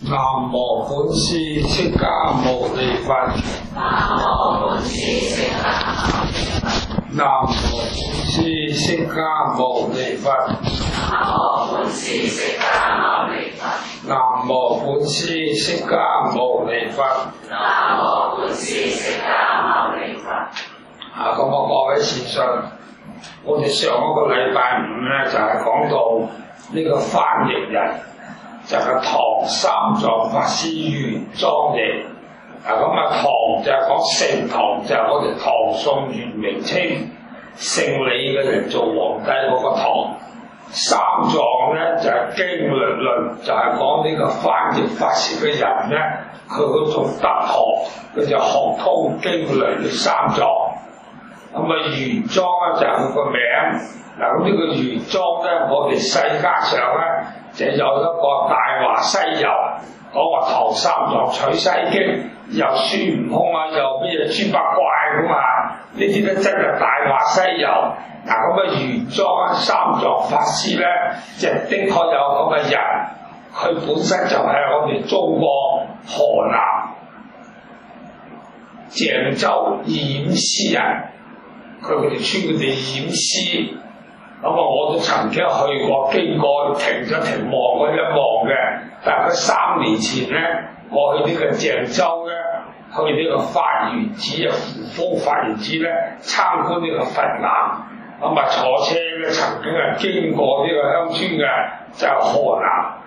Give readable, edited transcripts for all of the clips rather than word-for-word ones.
南無本師釋迦牟尼佛。 南無本師釋迦牟尼佛。 南無本師釋迦牟尼佛。 南無本師釋迦牟尼佛。 南無本師釋迦牟尼佛。 南無本師釋迦牟尼佛。 咁各位善信，我哋上一個禮拜五咧就係講到呢個翻譯人就係唐三藏法師原裝譯。唐就係講盛唐，就係我哋唐宋元明清姓李嘅人做皇帝嗰個唐。三藏咧就係經律論，就係講呢個翻譯法師嘅人咧，佢嗰種德學，佢就學通經律呢三藏。原裝咧就係佢個名。咁呢個原裝咧，我哋世界上咧就有一個大話西遊，講話唐三藏取西經，有孫悟空啊，有咩豬八怪咁啊，呢啲咧真係大話西遊。原裝三藏法師咧，就的確有咁嘅人，佢本身就係我哋中國河南鄭州偃師人。佢哋稱佢哋偃師，我都曾經去過，經過停咗停望嗰一望嘅。但係佢3年前咧，我去呢個鄭州咧，去呢個法源寺啊，扶風法源寺咧參觀呢個佛南。坐車咧曾經係經過呢個鄉村嘅，就係河南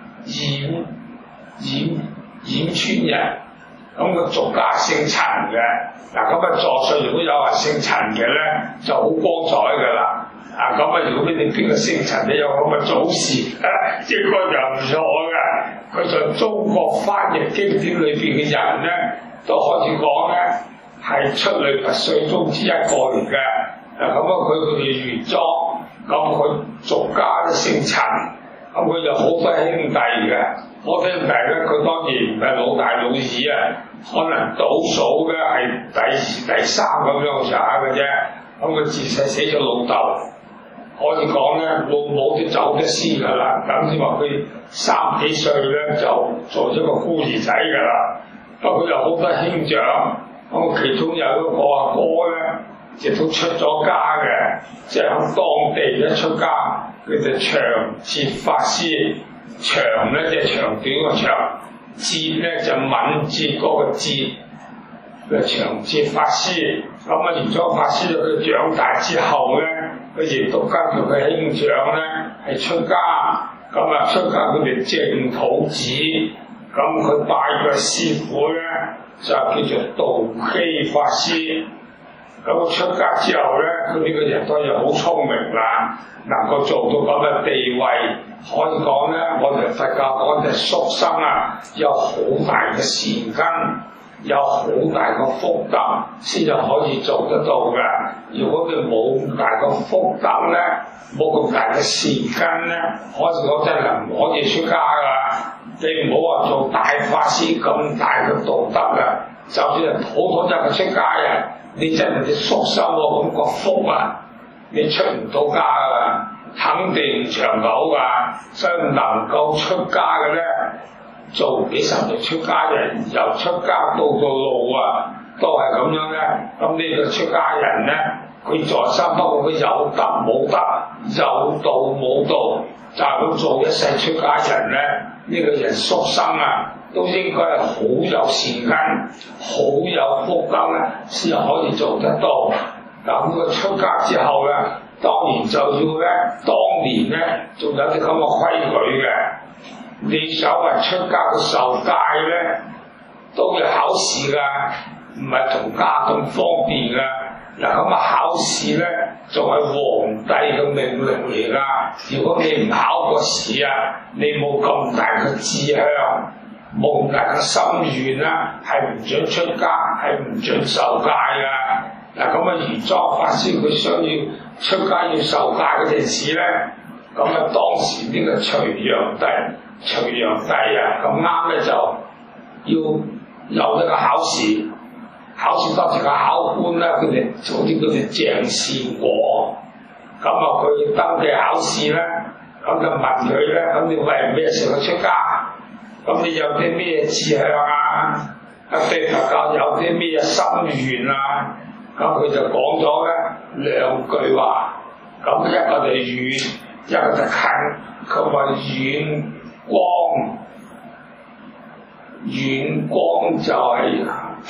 偃村人。個俗家姓陳嘅，座上如果有人姓陳嘅咧，就好光彩噶啦。如果你哋邊個姓陳，你有咁嘅祖師，應該就唔錯嘅。佢在中國翻譯經典裏邊嘅人咧，都可以講咧係出類拔萃中之一個嚟嘅。佢哋原裝，佢俗家都姓陳，佢就好多兄弟嘅。好多兄弟咧，佢當然唔係老大老二啊，可能倒數嘅係第二、第三咁樣上下嘅啫。佢自細死咗老豆，可以講咧老母都走咗先噶啦。等於話佢3幾歲咧就做咗個孤兒仔噶啦。不過有好多兄長，其中有一個阿哥咧，亦都出咗家嘅，即係喺當地一出家，佢就長捷法師。長咧就長短個長，捷咧就敏捷嗰個捷，佢長捷法師。原裝法師佢長大之後咧，佢亦都跟住佢兄長咧係出家。出家佢哋淨土寺，佢拜嘅師傅咧就叫做道基法師。出家之後咧，佢呢個人當然好聰明啦，能夠做到咁嘅地位，可以講咧，我哋佛教講嘅宿生啊，有好大嘅善根，有好大嘅福德，先至可以做得到嘅。如果佢冇咁大嘅福德咧，冇咁大嘅善根咧，可以講真係唔可以出家噶。你唔好話做大法師咁大嘅道德啊，就算係普通一個出家人，你真係啲宿生喎，咁個福啊，你出唔到家噶，肯定唔長久噶。所以能夠出家嘅咧，做幾十年出家人，由出家到老啊，都係咁樣咧。呢個出家人咧，佢在生不過佢有德冇德，有道冇道，就係咁做一世出家人咧。呢個人宿生啊，都應該係好有善根、好有福德咧，先可以做得到。佢出家之後咧，當然就要咧，當年咧仲有啲咁嘅規矩嘅。你想話出家嘅受戒咧，都要考試㗎，唔係同家咁方便㗎。考試咧，仲係皇帝嘅命令嚟㗎。如果你唔考個試啊，你冇咁大嘅志向，冇咁大嘅心願啦，係唔准出家，係唔准受戒㗎。原裝法師佢想要出家要受戒嗰陣時咧，當時呢個隋煬帝啊，咁啱咧就要有呢個考試。考試當時嘅考官咧，佢哋做啲叫做鄭善果。佢登記考試咧，就問佢咧，你為咩時候出家？ 咁你有啲咩志向啊？對佛教有啲咩心願啊？咁佢就講咗咧兩句話，咁一個就遠，一個就近。佢話遠光就係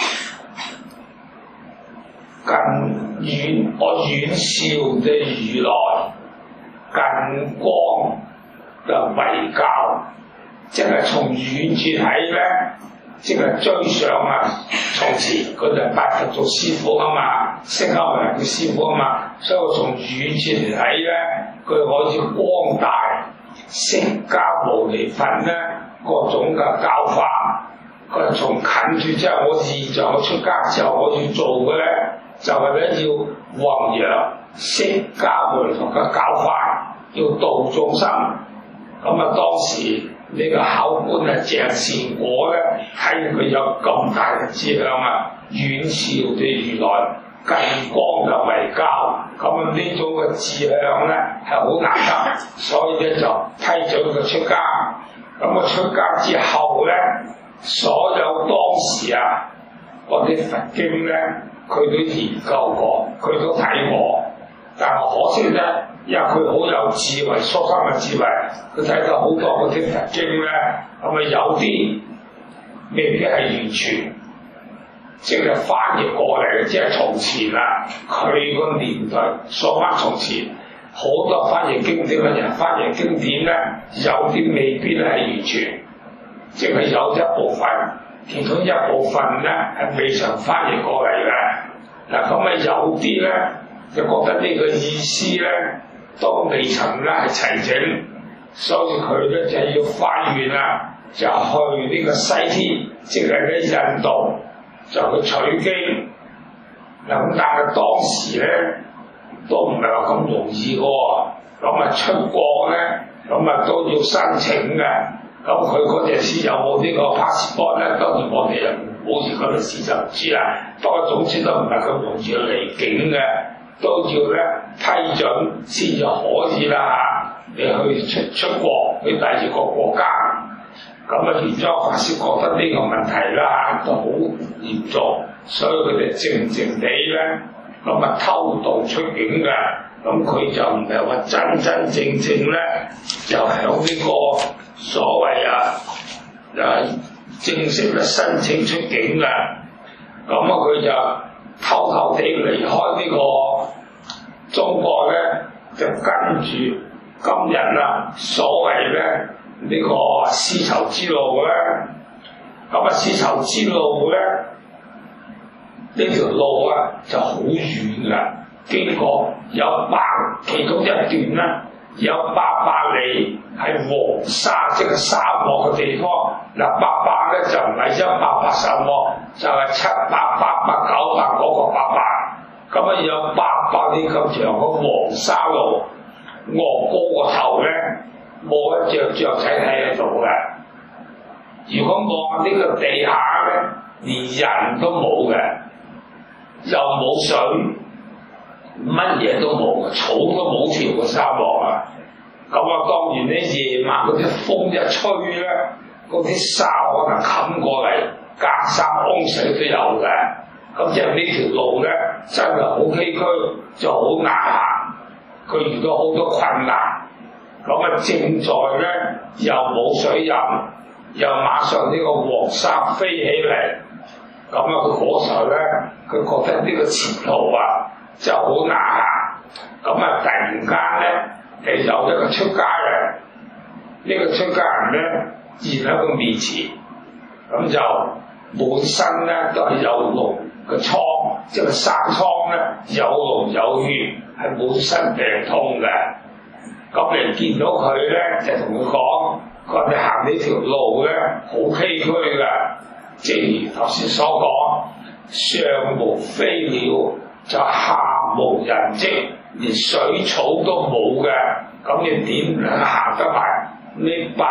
近遠，我遠紹的如來，近光就為教，即係從遠處睇咧，即係追上啊從前，佢就拜佛做師傅啊嘛，釋迦牟尼叫師傅啊嘛，所以我從遠處嚟睇咧，佢可以光大釋迦牟尼佛咧各種嘅教法。佢係從近處，即係我現在我出家之後我要做嘅咧，就係咧要弘揚釋迦牟尼佛嘅教法，要度眾生。咁啊，當時呢個考官啊鄭善果咧，睇佢有咁大嘅志向啊，遠紹的如來，近光就為教。咁呢種嘅志向咧係好難得，所以咧就批准佢出家。咁佢出家之後咧，所有當時啊嗰啲佛經咧，佢都研究過，佢都睇過。但係可惜咧，因為佢好有智慧，初生嘅智慧，佢睇到好多嗰啲佛經咧，咁啊有啲未必係完全，即係翻譯過嚟嘅，即係從前啊，佢個年代數翻從前，好多翻譯經典嘅人翻譯經典咧，有啲未必係完全。即係有一部分，其中一部分咧係未曾翻譯過嚟嘅。嗱咁啊有啲咧就覺得呢個意思咧都未曾咧係齊整，所以佢咧就要發願啦，就去呢個西天，即係咧印度就去取經。嗱咁但係當時咧都唔係話咁容易嘅喎，咁啊出國咧咁啊都要申請嘅。咁佢嗰陣時有冇呢個 passport 咧？當然我哋又冇時嗰陣時就唔知啦。不過總之都唔係咁容易離境嘅，都要咧批准先至可以啦嚇。你去出國去第二個國家，咁啊玄奘法師覺得呢個問題啦都好嚴重，所以佢哋靜靜地咧咁啊偷渡出境嘅。咁佢就唔係話真真正正咧，就響呢個所謂正式嘅申請出境嘅。咁啊佢就偷偷地離開呢個中國咧，就跟住今日啊所謂咧呢個絲綢之路咧。咁啊絲綢之路咧呢條路啊就好遠㗎。經過有其中一段咧有800里係黃沙，即係沙漠嘅地方。嗱，800咧就唔係180喎，就係700、800、900嗰個800。咁啊有800里咁長嘅黃沙路，昂高個頭咧冇一隻雀仔喺度嘅。如果望呢個地下咧，連人都冇嘅，又冇水。乜嘢都冇，草都冇條嘅沙漠啊！咁啊，當然咧，夜晚嗰啲風一吹咧，嗰啲沙可能冚過嚟，隔3公尺都有嘅。咁即係呢條路咧，真係好崎嶇，就好難行。佢遇到好多困難，咁啊，正在咧又冇水飲，又馬上呢個黃沙飛起嚟，咁啊，佢嗰時候咧，佢覺得呢個前途啊〜就好難行，咁啊突然間咧，有一個出家人，呢個出家人咧現喺佢面前，咁就滿身咧都係有膿嘅瘡，即係生瘡咧有膿有血，係滿身病痛嘅。咁你見到佢咧，就同佢講：佢話你行呢條路咧好崎嶇嘅，正如頭先所講，上無飛鳥。就下無人跡，連水草都冇嘅，咁你點能行得埋呢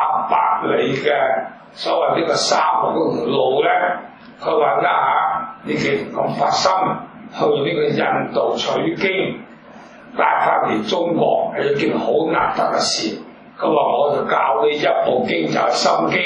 800里嘅所謂呢個沙漠嗰條路咧？佢話啦嚇，你既然咁發心去呢個印度取經，帶翻嚟中國係一件好難得嘅事。佢話我就教你一部經就係《心經》，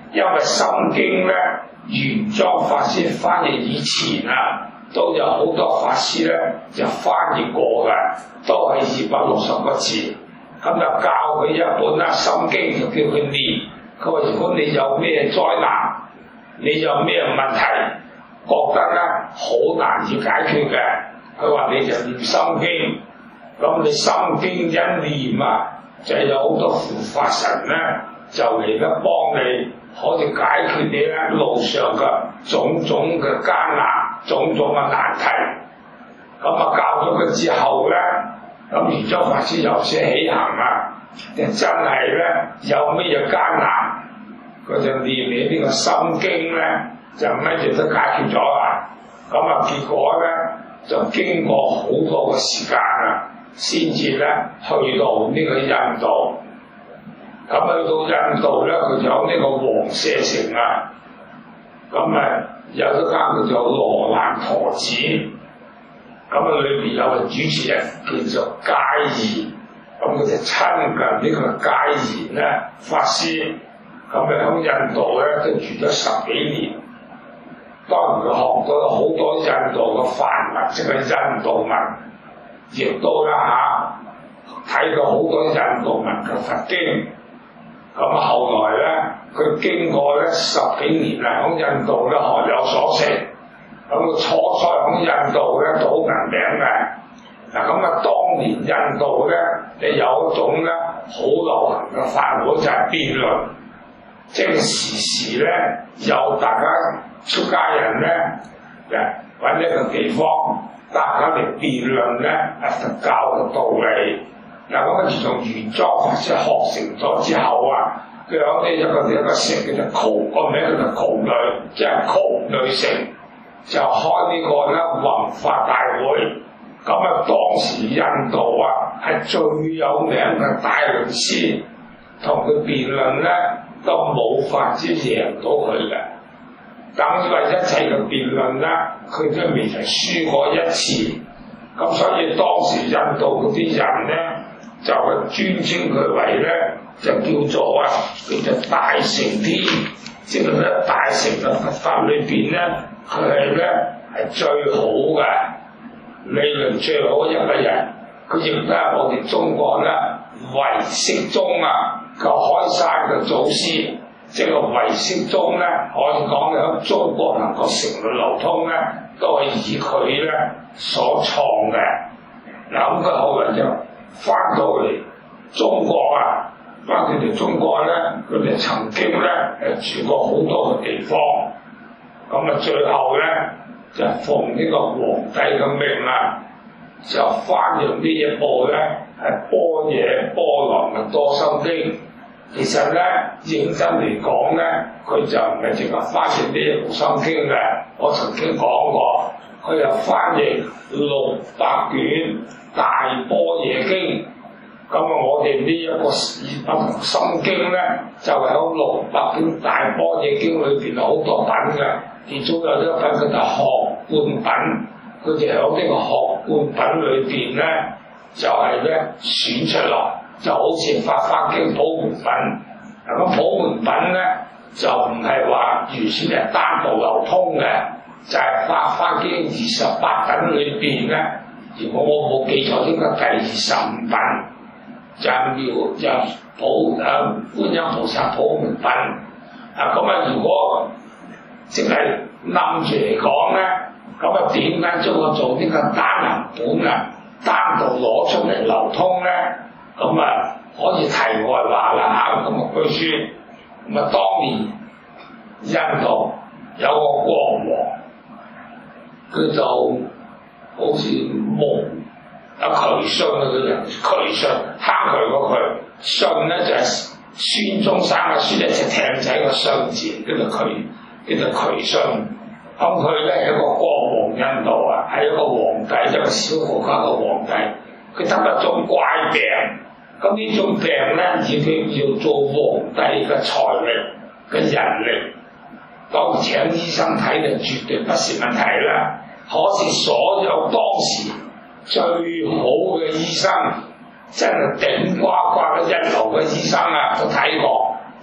因為《心經》咧，玄奘法師翻譯以前啊，都有好多法師咧就翻譯過嘅，都係260個字，咁就教佢一本啦，《心經》就叫佢念。佢話：如果你有咩災難，你有咩問題，覺得咧好難以解決嘅，佢話你就念《心經》。咁你《心經》一念啊，就有好多護法神咧，就嚟得幫你，可以解決你咧路上嘅種種嘅艱難、種種嘅難題。咁啊教咗佢之後咧，咁玄奘法師有些起行啊，就真係咧有咩嘢艱難，佢就念你呢個《心經》咧，就乜嘢都解決咗啦。咁啊結果咧就經過好多嘅時間啊，先至咧去到呢個印度。咁去到印度咧，佢就有呢個王舍城啊。咁啊有一間叫做羅蘭陀寺，咁啊裏邊有個主持人叫做戒賢，咁佢就親近呢個戒賢咧法師。咁啊喺印度咧都住咗10幾年。當然佢學到好多印度嘅梵文，即係印度文，亦都啦睇到好多印度文嘅佛經。咁後來咧，佢經過咧10幾年啦，喺印度咧學有所成。咁佢初初喺印度咧都好聞名嘅。嗱咁啊，當年印度咧，你有一種咧好流行嘅法會就係辯論，即係時時咧有大家出家人咧，揾一個地方，大家嚟辯論咧佛教嘅道理。嗱咁自從玄奘法師學成咗之後啊，佢有呢一個城叫做崤，個名叫做崤崙，即係崤崙城，就開呢個咧弘法大會。咁啊，當時印度啊係最有名嘅大論師，同佢辯論咧都冇法子贏到佢嘅。等於話一切嘅辯論咧，佢都未曾輸過一次。咁所以當時印度嗰啲人咧，就係尊稱佢為咧，就叫做大乘天，即係咧大乘嘅佛法裏邊咧，佢係咧係最好嘅，理論最好嘅一個人。佢亦都係我哋中國咧唯識宗啊嘅開山嘅祖師，即係唯識宗咧，可以講喺中國能夠成率流通咧，都係以佢咧所創嘅。嗱咁佢後來就翻到嚟中國啊，翻到嚟中國咧，佢哋曾經咧住過好多個地方，咁啊最後咧就奉呢個皇帝嘅命啊，就翻譯呢一部咧係般若波羅蜜多心經。其實咧認真嚟講咧，佢就唔係淨係翻譯呢一部心經嘅，我曾經講過，佢又翻譯600卷大般若經。咁啊，我哋呢一個心經咧，就係喺600卷大般若經裏邊好多品嘅，其中有一品叫做學貫品，佢就喺呢個學貫品裏邊咧，就係咧選出嚟，就好似《法華經》普門品。嗱咁普門品咧，就唔係話完全係單獨流通嘅，就係《法華經》28品裏邊咧，如果我冇記錯，應該第25品。就觀音菩薩普門品。咁啊，如果即係冧住嚟講咧，咁啊點解將我做呢個單行本啊，單獨攞出嚟流通咧？咁啊可以題外話啦嚇，咁啊據說，咁啊當年印度有個國王，佢就好似渠信啊，佢人渠信蝦佢個渠信咧就係孫中山嘅孫，一隻艇仔個信字，叫做渠信。咁佢咧係一個國王，印度啊係一個皇帝，一個小國家嘅皇帝，佢得一種怪病。咁呢種病咧，以佢要做皇帝嘅財力嘅人力，當然請醫生睇就絕對不是問題啦。可是所有當時最好嘅醫生，真係頂呱呱嘅印度嘅醫生啊，都睇過，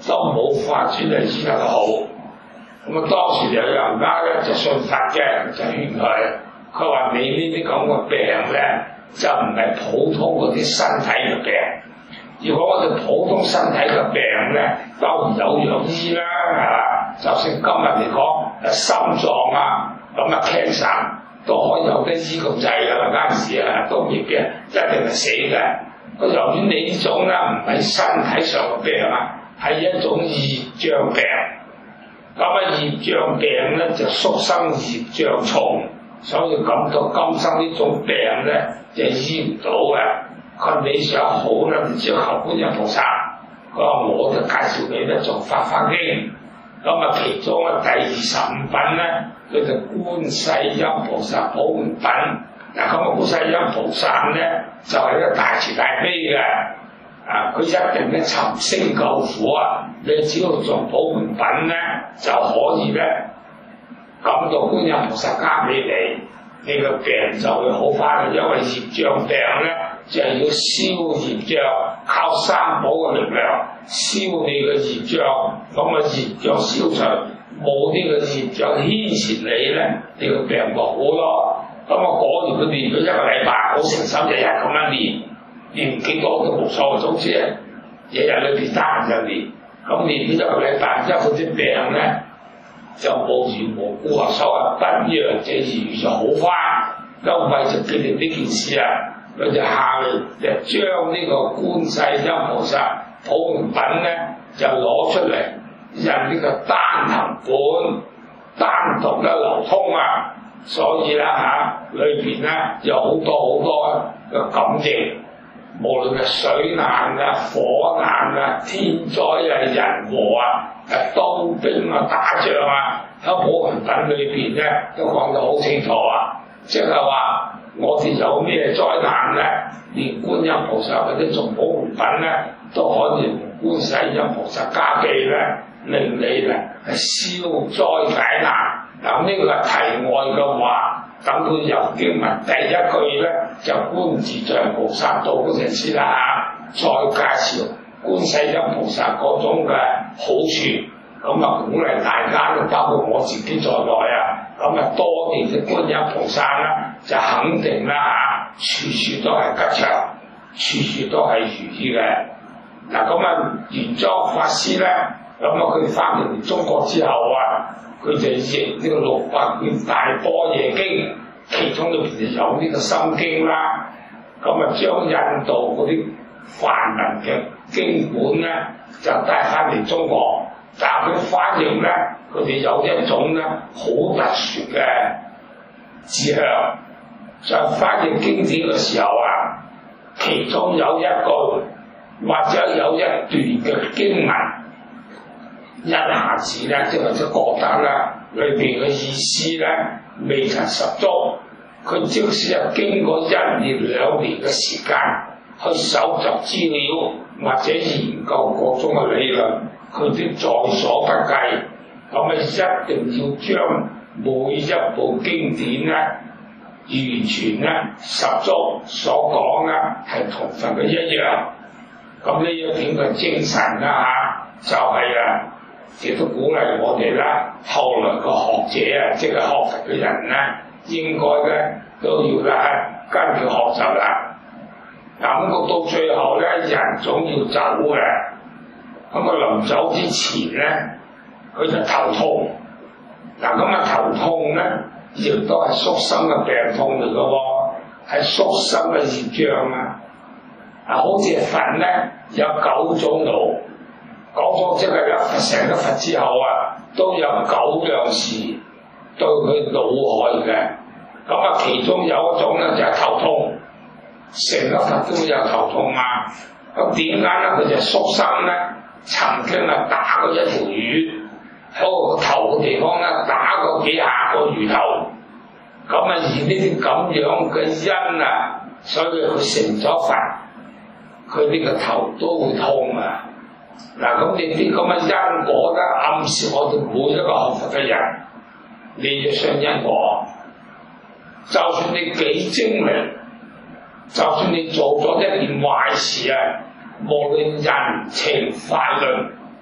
都冇法子嚟醫得好。咁啊，當時有人家咧就信佛嘅，就勸佢話你呢啲咁嘅病咧，就唔係普通嗰啲身體嘅病。如果我哋普通身體嘅病咧，當然有藥醫啦，就算今日嚟講，心臟啊，咁啊 cancer 都可以有得醫咁滯㗎啦，嗰陣時都未必一定係死嘅。咁由於你呢種咧唔係身體上嘅病啊，係一種業障病。咁啊業障病咧就宿生業障重，所以感到今生呢種病咧就醫唔到嘅。佢你想好咧，你只要求觀音菩薩。佢話我就介紹你咧做法華經。咁啊其中咧第25品咧，佢就觀世音菩薩普門品。嗱咁啊觀世音菩薩咧就係一個大慈大悲嘅。佢一定咧尋聲救苦啊！你只要做普門品咧，就可以咧感到觀音菩薩加俾你，你個病就會好翻。因為業障病咧就係要消業障，靠三寶嘅力量消你嘅業障。咁啊業障消除，冇呢個業障牽纏你咧，你個病就好咯。咁啊嗰年佢練咗1個禮拜，好誠心日日咁樣練幾多都冇錯，總之日日裏邊得閒就練。咁練呢1個禮拜，因為佢啲病咧就無緣無故啊，所謂不藥者癒就好翻。咁為咗紀念呢件事啊，佢就下嚟就將呢個觀世音菩薩普門品咧就攞出嚟印呢個單行本，單獨咧流通啊。所以啦裏邊咧有好多嘅感應。無論係水難啊、火難啊、天災啊、人禍啊、刀兵啊、打仗啊，喺普門品裏邊咧都講得好清楚啊！即係話我哋有咩災難咧，連觀音菩薩或者做普門品咧，都可以觀世音菩薩加被咧，令你咧係消災解難。嗱呢個係題外嘅話。等佢由經文第一句咧就觀自在菩薩道嗰陣時啦，再介紹觀世音菩薩嗰種嘅好處，咁啊鼓勵大家，包括我自己在內啊，咁啊多啲嘅觀音菩薩啦，就肯定啦處處都係吉祥，處處都係如意嘅。嗱咁啊玄奘法師咧，咁啊佢翻嚟中國之後啊，佢就譯呢個600卷大般若經，其中裏邊就有呢個心經啦。咁啊將印度嗰啲梵文嘅經本咧，就帶翻嚟中國。但係佢翻譯咧，佢哋有一種咧好特殊嘅志向，在翻譯經典嘅時候啊，其中有一句或者有一段嘅經文，一下子咧即係覺得咧裏邊嘅意思咧未曾十足。佢即使係經過1年2年嘅時間去搜集資料或者研究各種嘅理論，佢都在所不計。咁啊一定要將每一部經典咧完全咧十足所講咧係同份嘅一樣。咁呢一點嘅精神啦就係亦都鼓勵我哋啦，後來個學者即係學佛嘅人咧，應該咧都要咧跟佢學習啦。咁到最後咧，人總要走嘅。咁臨走之前咧，佢就頭痛。頭痛咧，亦都係宿生嘅病痛嚟嘅喎，係宿生嘅業障啊！好似佛咧有9種惱。講咗即係成咗佛之後都有9樣事對佢惱害嘅。其中有一種咧就係頭痛，成咗佛都有頭痛嘛。咁點解咧？佢就宿生咧，曾經打過一條魚，喺個頭嘅地方咧打過幾下個魚頭。而呢啲咁樣嘅因所以佢成咗佛，佢呢個頭都會痛啊！咁你啲咁嘅因果咧，暗示我哋每一個學佛嘅人，你要信因果。就算你幾精明，就算你做咗一件壞事無論人情法律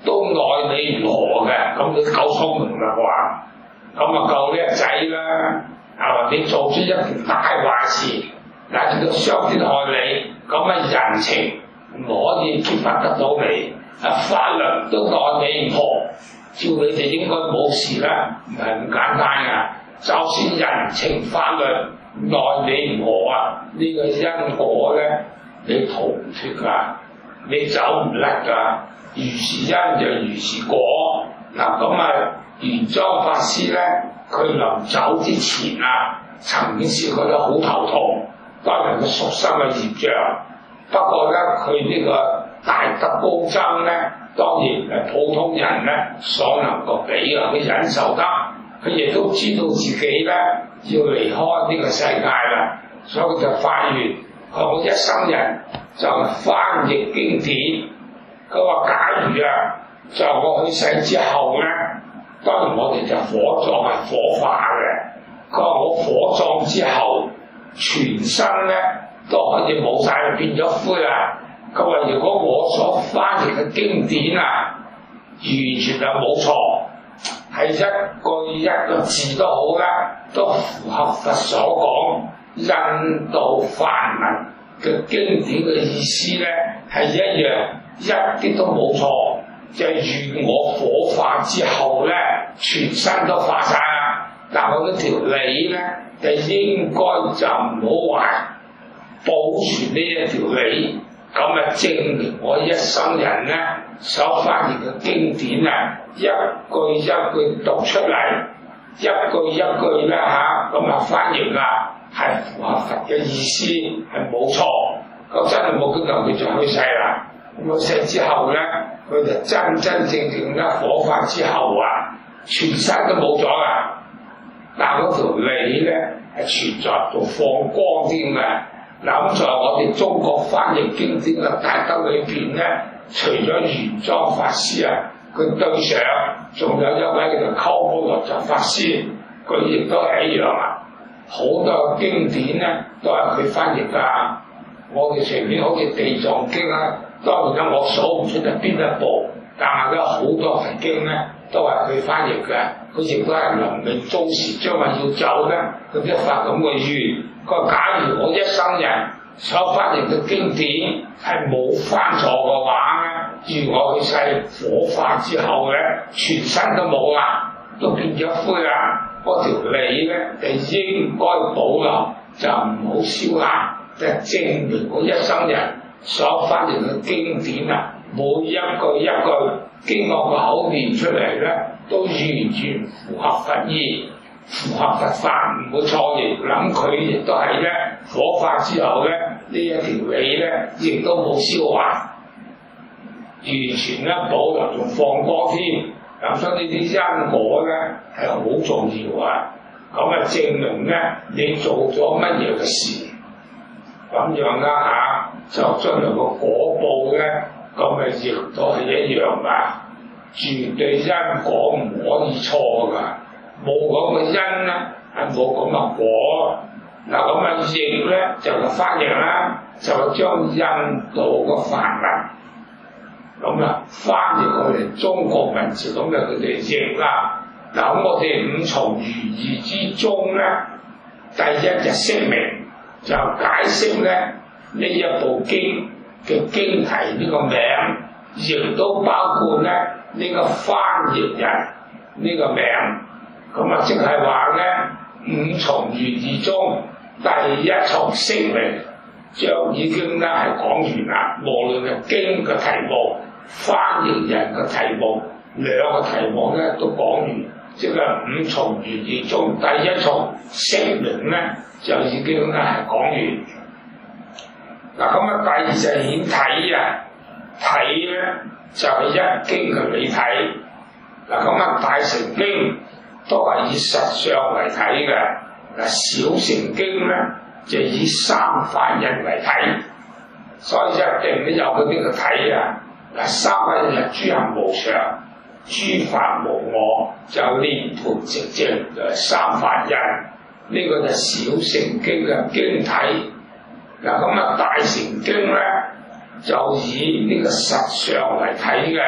都奈你如何嘅，咁你夠聰明啦啩，咁啊夠叻仔啦，係嘛？你做出一件大壞事，嗱見到傷天害理，咁啊人情唔可以揭發得到你，法律都奈你唔何，照你哋應該冇事啦，唔係咁簡單噶。就算人情法律奈你唔何啊，呢個因果咧你逃唔脫噶，你走唔甩噶。如是因就如是果。嗱咁啊，玄奘法師咧，佢臨走之前啊，曾經試過得好頭痛，當然佢屬生嘅業障。不過咧，佢呢個大德高僧咧，當然係普通人咧所能夠比啊，佢忍受得，佢亦都知道自己咧要離開呢個世界啦，所以佢就發願，佢我一生人就翻譯經典。佢話：假如啊，在我去世之後咧，當然我哋就火葬係火化嘅。佢話我火葬之後，全身咧都可以冇晒，變咗灰啦。佢話如果我所翻譯嘅經典啊，完全係冇錯，係一句一個字都好啦，都符合佛所講印度梵文嘅經典嘅意思咧，係一樣。一啲都冇錯，就係如我火化之後咧，全身都化晒啦。但係我嗰條理咧，就應該就唔好壞，保存呢一條理，咁啊證明我一生人咧所翻譯嘅經典啊，一句一句讀出嚟，一句一句咧咁啊翻譯啊，係符合佛嘅意思，係冇錯。咁真係冇幾耐佢就去世啦。咁死之後咧，佢就真真正正咧火化之後啊，全身都冇咗啦。但嗰條理咧係存在到放光添嘅。嗱咁在我哋中國翻譯經典嘅大德裏邊咧，除咗玄奘法師啊，佢對上仲有一位叫做鳩摩羅什法師，佢亦都係一樣啊。好多經典咧都係佢翻譯㗎。我哋隨便好似《地藏經》啊，當然啦，我數唔出係邊一部，但係咧好多佛經咧都係佢翻譯嘅。佢亦都係臨命終時將來要走咧，佢一發咁嘅願。佢話：假如我一生人所翻譯嘅經典係冇翻錯嘅話咧，如我去世火化之後咧，全身都冇啦，都變咗灰啦。嗰條理咧就應該保留，就唔好燒爛。就證明我一生人所翻譯嘅經典啊，每一句一句經過個口念出嚟咧，都完全符合佛意，符合佛法，唔會錯譯。諗佢亦都係咧火化之後咧，呢一條理咧亦都冇燒壞，完全咧保留仲放光添。咁所以呢啲因果咧係好重要啊！咁啊證明咧你做咗乜嘢嘅事。咁樣啦就將來個果報咧，咁咪亦都係一樣噶，絕對因果唔可以錯噶，冇咁嘅因咧係冇咁嘅果。嗱咁啊譯咧就係翻譯啦，就係將印度嘅梵文咁啊翻譯過嚟中國文字，咁就佢哋譯啦。嗱咁我哋五重如意之中咧，第一就釋明。就解釋咧呢一部經嘅經題呢個名，亦都包括咧呢個翻譯人呢個名。咁啊，即係話咧五重如意中第一重釋明，將已經咧係講完啦。無論係經嘅題目、翻譯人嘅題目，兩個題目咧都講完，即係五重如意中第一重釋明咧。就已經咧係講完。嗱咁啊，第二就係顯體啊，體咧就係一經嘅理體。嗱咁啊，大乘經都係以實相為體嘅。嗱，小乘經咧就以三法印為體，所以一定都有嗰啲嘅體啊。嗱，三法印係諸行無常、諸法無我，就涅槃寂靜，就係三法印。呢個就係小乘經嘅經體。嗱咁啊，大乘經咧就以呢個實相為體嘅。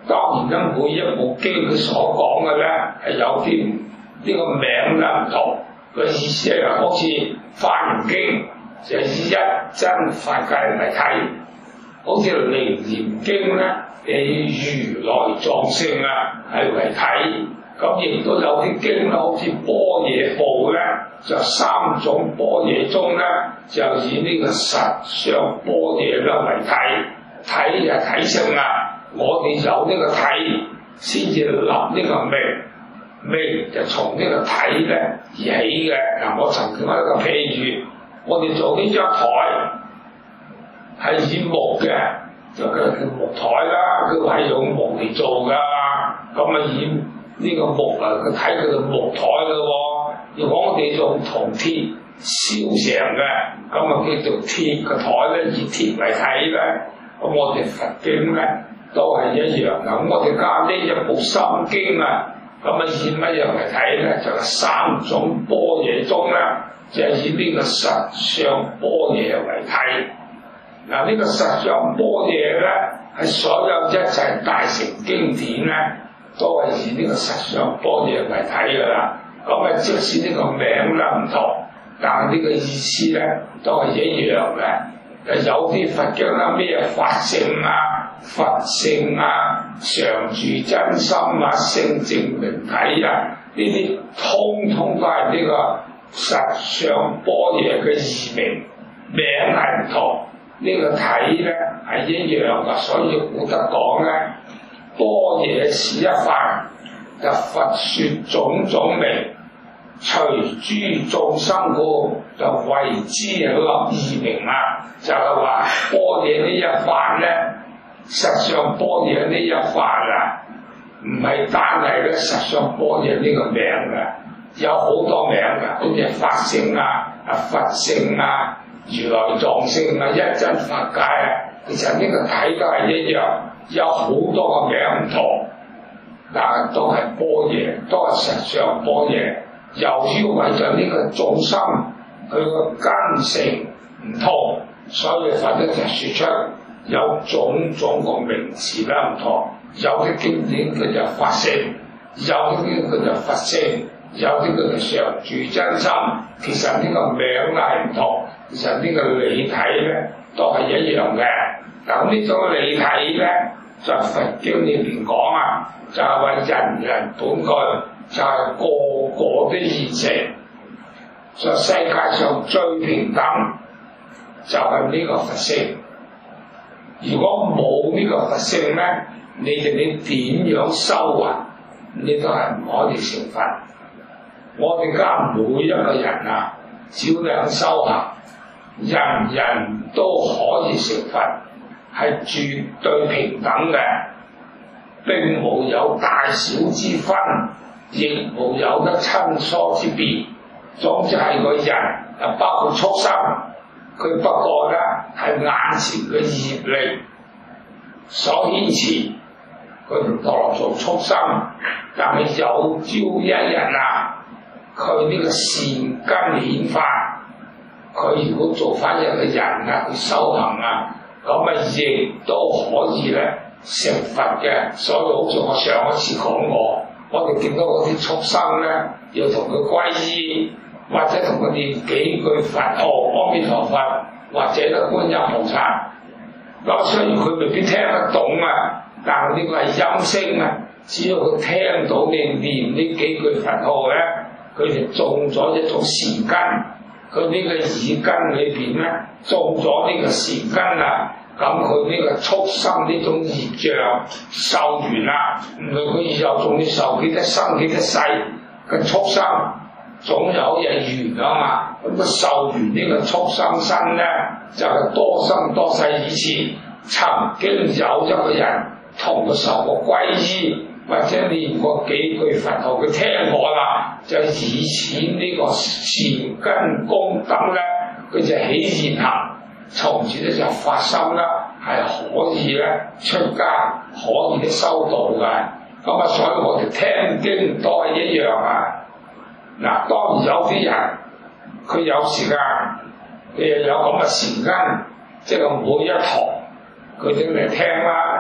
當然啦，每一部經佢所講嘅咧係有啲呢個名咧唔同，個意思係好似《華嚴經》就以一真法界嚟睇，好似《楞嚴經》咧以如來藏性啊係為睇，咁亦都有啲經咧，好似《般若部》咧，就三種般若中咧就以呢個實相般若咧為睇，睇就睇性啦。我哋有呢個體，先至立呢個名，名就從呢個體咧而起嘅。嗱，我曾經有一個譬喻，我哋做呢張台係以木嘅，就叫木台啦，佢係用木嚟做㗎，咁啊以呢個木啊，佢睇佢個木台嘅喎。如果我哋用銅鐵燒成嘅，咁啊叫做鐵個台咧，以鐵為體咧，咁我哋佛經咧都係一樣。咁我哋加呢一部心經啊，咁啊以乜嘢嚟睇咧？就係三種般若中咧，就係以呢個實相般若為睇。嗱，呢個實相般若咧，係所有一切大乘經典咧，都係以呢個實相般若為睇噶啦。咁啊，即使呢個名咧唔同，但係呢個意思咧都係一樣嘅。有啲佛經啦，咩法性啊、佛性啊、常住真心啊、性淨明體啊，呢啲通通都係呢個實相般若嘅異名，名係唔同，呢個體咧係一樣噶。所以古德講咧，般若是一法，就佛説種種名，隨諸眾生故，就為之立異名啊！就係話般若呢一法咧，實相般若呢一法啊，唔係單係咧實相般若呢個名嘅，有好多名嘅，好似法性啊、佛性啊、如來藏性啊、一真法界啊，其實呢個體都係一樣，有好多個名唔同，但係都係般若，都係實相般若。由於為咗呢個眾生佢個根性唔同，所以佛咧就説出有種種個名詞咧唔同。有啲經典佢就法性，有啲佢就佛性，有啲佢就常住真心。其實呢個名咧係唔同，其實呢個理體咧都係一樣嘅。咁呢種理體咧，在佛經裏邊講啊，就係話人人本具。就係個個的現成，在世界上最平等就係呢個佛性。如果冇呢個佛性咧，你點樣修啊？你都係唔可以成佛。我哋家每一個人啊，只要你肯修行，人人都可以成佛，係絕對平等嘅，並無有大小之分。亦無有得親疏之別，總之係個人啊，包括畜生，佢不過咧係眼前嘅業力所牽纏，佢唔墮落做畜生。但係有朝一日啊，佢呢個善根顯發，佢如果做翻一個人啊，去修行啊，咁啊亦都可以咧成佛嘅。所以好似我上一次講過。我哋見到嗰啲畜生咧，要同佢皈依，或者同佢念幾句佛號阿彌陀佛，或者咧觀音菩薩。咁雖然佢未必聽得懂啊，但係呢個係音聲啊。只要佢聽到你念呢幾句佛號咧，佢就種咗一種善根。佢呢個耳根裏邊咧，種咗呢個善根啊。咁佢呢個畜生呢種業障受完啦，唔論佢以後仲要受幾多生幾多世嘅畜生，總有日完啊嘛。咁佢受完呢個畜生身咧，就係多生多世以前曾經有一個人同佢受過皈依，或者念過幾句佛號，佢聽過啦，就以此呢個善根功德咧，佢就起現行。從此咧就發心啦，係可以咧出家，可以咧修道嘅。咁啊，所以我哋聽經都係一樣啊。嗱，當然有啲人佢有時間，佢又有咁嘅善根，即係每一堂佢哋嚟聽啦。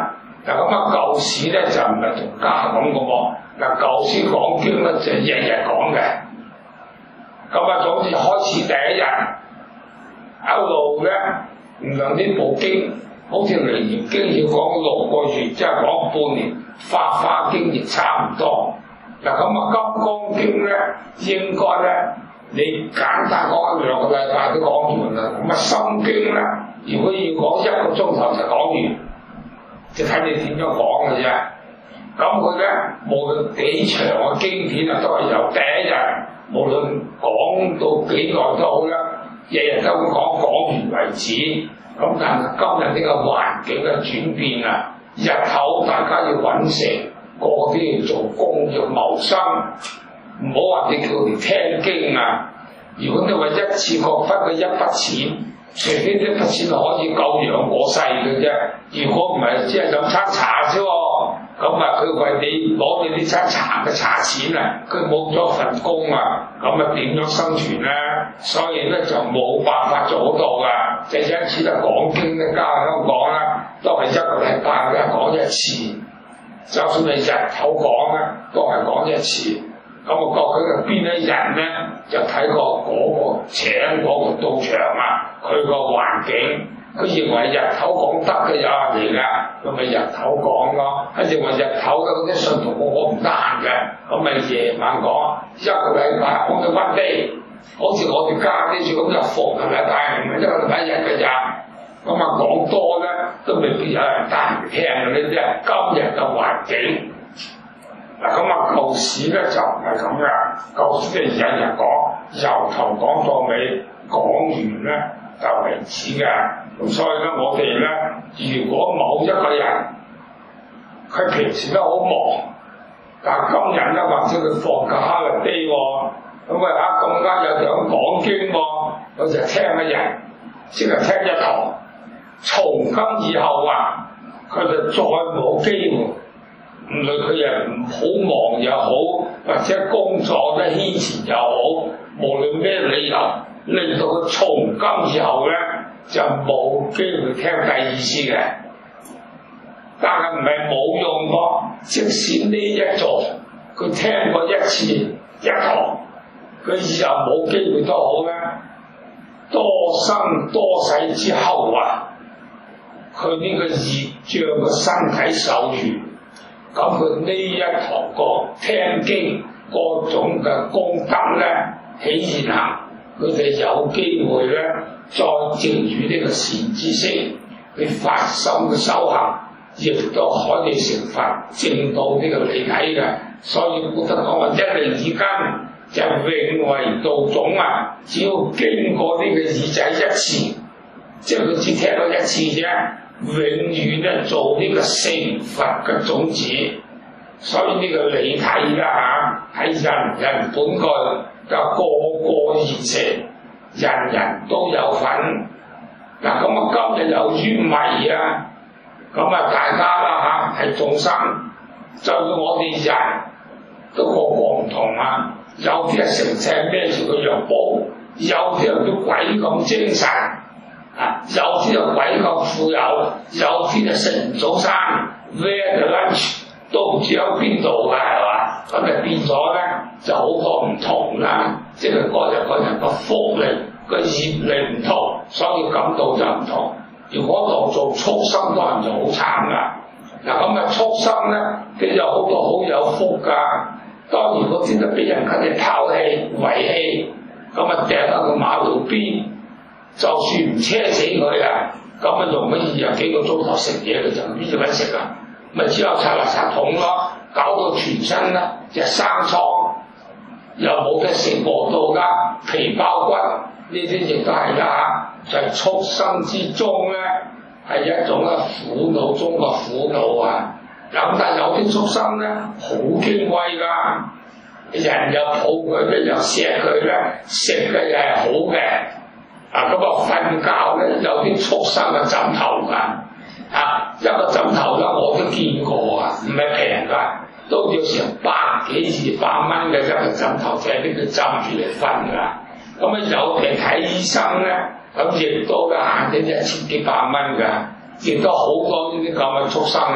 嗱咁啊舊時咧就唔係同家咁嘅喎，嗱舊時講經咧就日日講嘅，咁啊總之開始第一日一路咧唔同啲部經，好似《楞嚴經》要講6個月，即係講半年，《法華經》亦差唔多。嗱咁啊《金剛經》咧應該咧你簡單講1-2個禮拜都講完啦，咁啊《心經》咧如果要講1個鐘頭就講完。就睇你點樣講嘅啫，咁佢咧無論幾長嘅經典啊，都係由第一日無論講到幾耐都好啦，日日都講完為止。咁但係今日呢個環境嘅轉變啊，日頭大家要揾食，個個都要做工要謀生，唔好話你叫佢哋聽經啊。如果你話一次過分佢一筆錢，除非呢筆錢可以夠養我世嘅啫，如果唔係只係飲餐茶啫喎，咁啊佢為你攞你呢餐茶嘅茶錢啊，佢冇咗份工啊，咁啊點樣生存咧？所以咧就冇辦法做到噶，就因此咧講經咧，家香港咧都係1個禮拜咧講1次，就算你日頭講咧都係講1次。咁啊，究竟係邊一日咧？就睇過嗰個請嗰個道場啊，佢個環境，佢認為日頭講得嘅有人嚟㗎，咁咪日頭講咯。佢認為日頭嘅嗰啲信徒我唔得閒嘅，咁咪夜晚講1個禮拜講到1 day，好似我哋家啲住咁就放個禮拜，唔係1個禮拜1日嘅咋。咁啊講多咧都未必有人得閒聽嘅呢啲係今日嘅環境。嗱咁啊，舊時咧就唔係咁嘅，舊時咧日日講，由頭講到尾，講完咧就為止嘅。咁所以咧，我哋咧，如果某一個人，佢平時都好忙，但係今日咧或者佢放假嘅 day 喎，咁啊咁啱有場講經喎，佢就聽一日，先係聽1堂，從今以後啊，佢就再冇機會。唔論佢又唔好忙又好，或者工作咧牽纏又好，無論咩理由，令到佢從今以後咧就冇機會聽第2次嘅。但係唔係冇用噃，即使呢一座佢聽過1次1堂，佢以後冇機會都好咧，多生多世之後啊，佢呢個業障嘅身體受餘。咁佢呢一堂個聽經各種嘅功德咧起現行，佢哋有機會咧再藉住呢個善知識去發心嘅修行，亦都可以成佛證到呢個理體嘅。所以古德講話一利耳根就永為道種啊！只要經過呢個耳仔1次，即係佢只聽到1次啫。永遠咧做呢個成佛嘅種子，所以呢個理體啦嚇，係人人本具，就個個現成，人人都有份。嗱咁啊，今日由於迷啊，咁啊大家啦嚇係眾生，就算我哋人都個個唔同啊，有啲係成世孭住個藥煲，有啲人都鬼咁精神。有啲就鬼咁富有，有啲就食唔早餐 ，where the lunch 都唔知喺邊度㗎，係嘛？咁就變咗咧，就好多唔同啦。即係個人個福利、個業力唔同，所以感到就唔同。如果當做畜生多人就好慘啦。嗱咁啊，畜生咧，佢有好多好有福㗎。當然嗰啲都俾人哋拋棄、遺棄，咁啊掟喺個馬路邊。就算唔車死佢啊，咁啊用乜嘢啊？幾個鐘頭食嘢佢就邊度揾食啊？咪只有拆垃圾桶咯，搞到全身啦隻生瘡，又冇得食餓到㗎，皮包骨呢啲亦都係㗎，就係畜生之中咧係一種咧苦惱中嘅苦惱啊！咁但係有啲畜生咧好矜貴㗎，人又抱佢咧又錫佢咧，食嘅又係好嘅。咁瞓覺咧，有啲畜生嘅枕頭㗎，一個枕頭咧我都見過啊，唔係平㗎，都要成100幾200蚊嘅一個枕頭，就係呢個枕住嚟瞓㗎。咁啊有嘅睇醫生咧，咁亦都嘅限定1000幾百蚊㗎，亦都好多呢啲咁嘅畜生啊，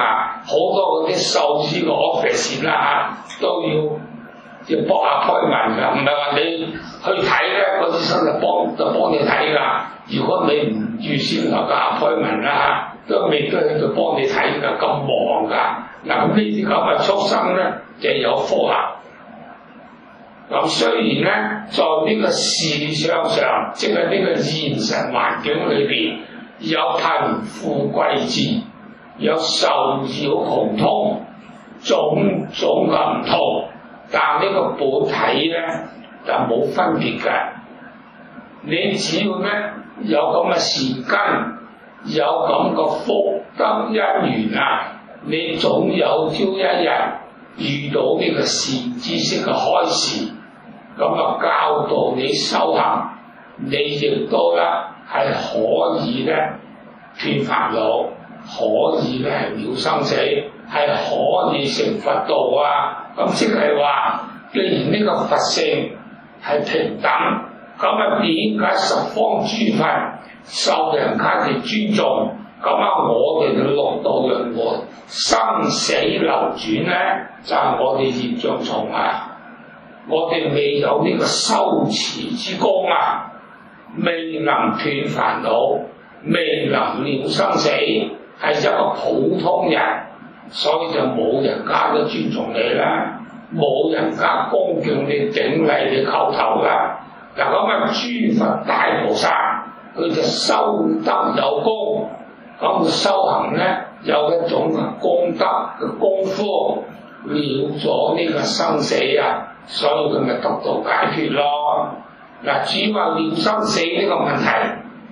好多嗰啲壽司個 office 啦嚇，都要 book appointment㗎，唔係話你去睇咧，嗰啲生就幫你睇㗎。如果你唔預先留個 appointment 啦，都未必去到幫你睇㗎，咁忙㗎。嗱，咁呢啲咁嘅畜生咧就有福啦。咁雖然咧，在呢個事相上，即係呢個現實環境裏邊，有貧富貴賤，有受擾窮通，種種嘅唔同，但呢個本體咧就冇分別嘅。你只要咧有咁嘅善根，有咁嘅福德因緣啊，你總有朝一日遇到呢個善知識嘅開示，咁啊教導你修行，你亦都咧係可以咧斷煩惱，可以咧係了生死，係可以成佛道啊！咁即係話，既然呢個佛性係平等，咁啊點解十方諸佛受人家嘅尊重？咁啊我哋嘅六道輪迴生死流轉咧，就係我哋業障重啊！我哋未有呢個修持之功啊，未能斷煩惱，未能了生死，係一個普通人，所以就冇人家都尊重你啦，冇人家恭敬你、頂禮你叩頭啦。嗱咁啊，諸佛大菩薩佢就修德有功，咁修行咧有一種嘅功德嘅功夫，了咗呢個生死啊！所以佢咪得到解決咯。嗱，至於話了生死呢個問題，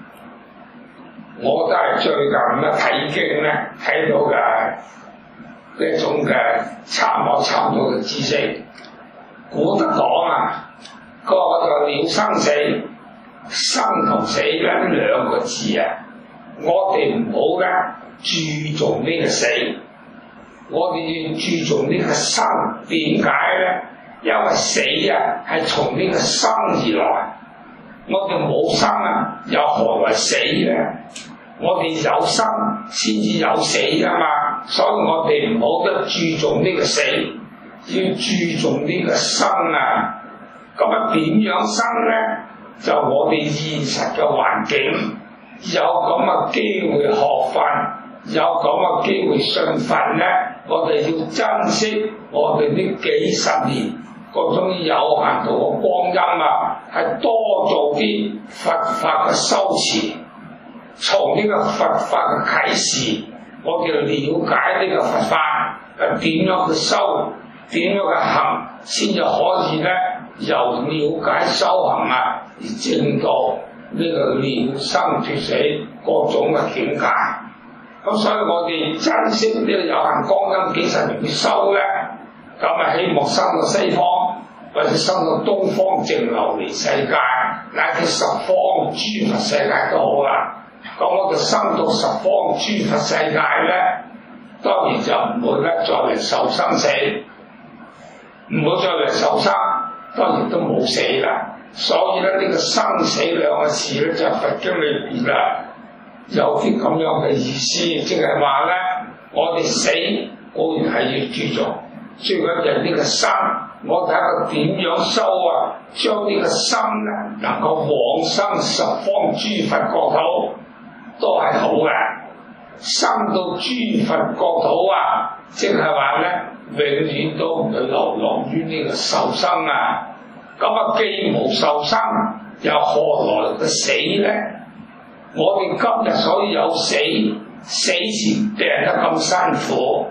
我都係最近咧睇經咧睇到嘅呢種嘅差唔多嘅知識。古德講啊，嗰個了生死，生同死咧兩個字啊，我哋唔好咧注重呢個死，我哋要注重呢個生。點解咧？因為死啊係從呢個生而來，我哋冇生啊，又何為死咧？我哋有生先至有死啊嘛，所以我哋唔好得注重呢個死，要注重呢個生啊。咁啊點樣生咧？就我哋現實嘅環境，有咁嘅機會學佛，有咁嘅機會信佛咧，我哋要珍惜我哋呢幾十年嗰種有限度嘅光陰啊，係多做啲佛法嘅修持，從呢個佛法嘅啟示，我哋了解呢個佛法係點樣去修，點樣去行，先至可以咧由了解修行啊，而證到呢個了生脫死各種嘅境界。咁所以我哋珍惜呢個有限光陰幾十年去修咧，咁啊希望生到西方或者生到東方淨琉璃世界，乃至十方諸佛世界都好啦。咁我哋生到十方諸佛世界咧，當然就唔會咧再嚟受生死，唔會再嚟受生，當然都冇死啦。所以咧呢個生死兩個字咧就係佛經裏邊啊有啲咁樣嘅意思，即係話咧我哋死固然係要注重，最緊要就係呢個生，我睇下點樣修啊，將呢個生咧能夠往生十方諸佛國土都係好嘅。生到諸佛國土啊，即係話咧永遠都唔會流落於呢個受生啊。咁啊既冇受生，又何來嘅死咧？我哋今日所以有死，死前病得咁辛苦，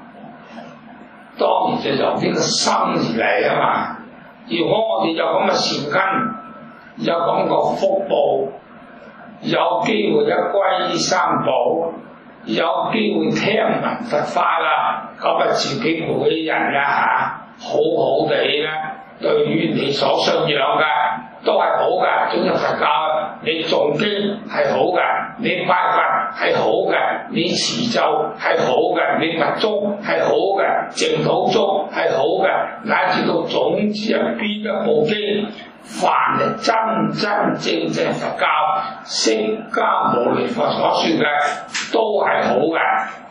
當然就由呢個生而嚟啊嘛。如果我哋有咁嘅善根，有咁個福報，有機會一歸依三寶，有機會聽聞佛法啦，咁啊自己每人啊好好地咧，對於你所信仰嘅都係好嘅。總之佛教你誦經係好嘅，你拜佛係好嘅，你持咒係好嘅，你密宗係好嘅，淨土宗係好嘅，乃至到總之係邊一部經，凡係真正佛教釋迦牟尼佛所說嘅都係好嘅。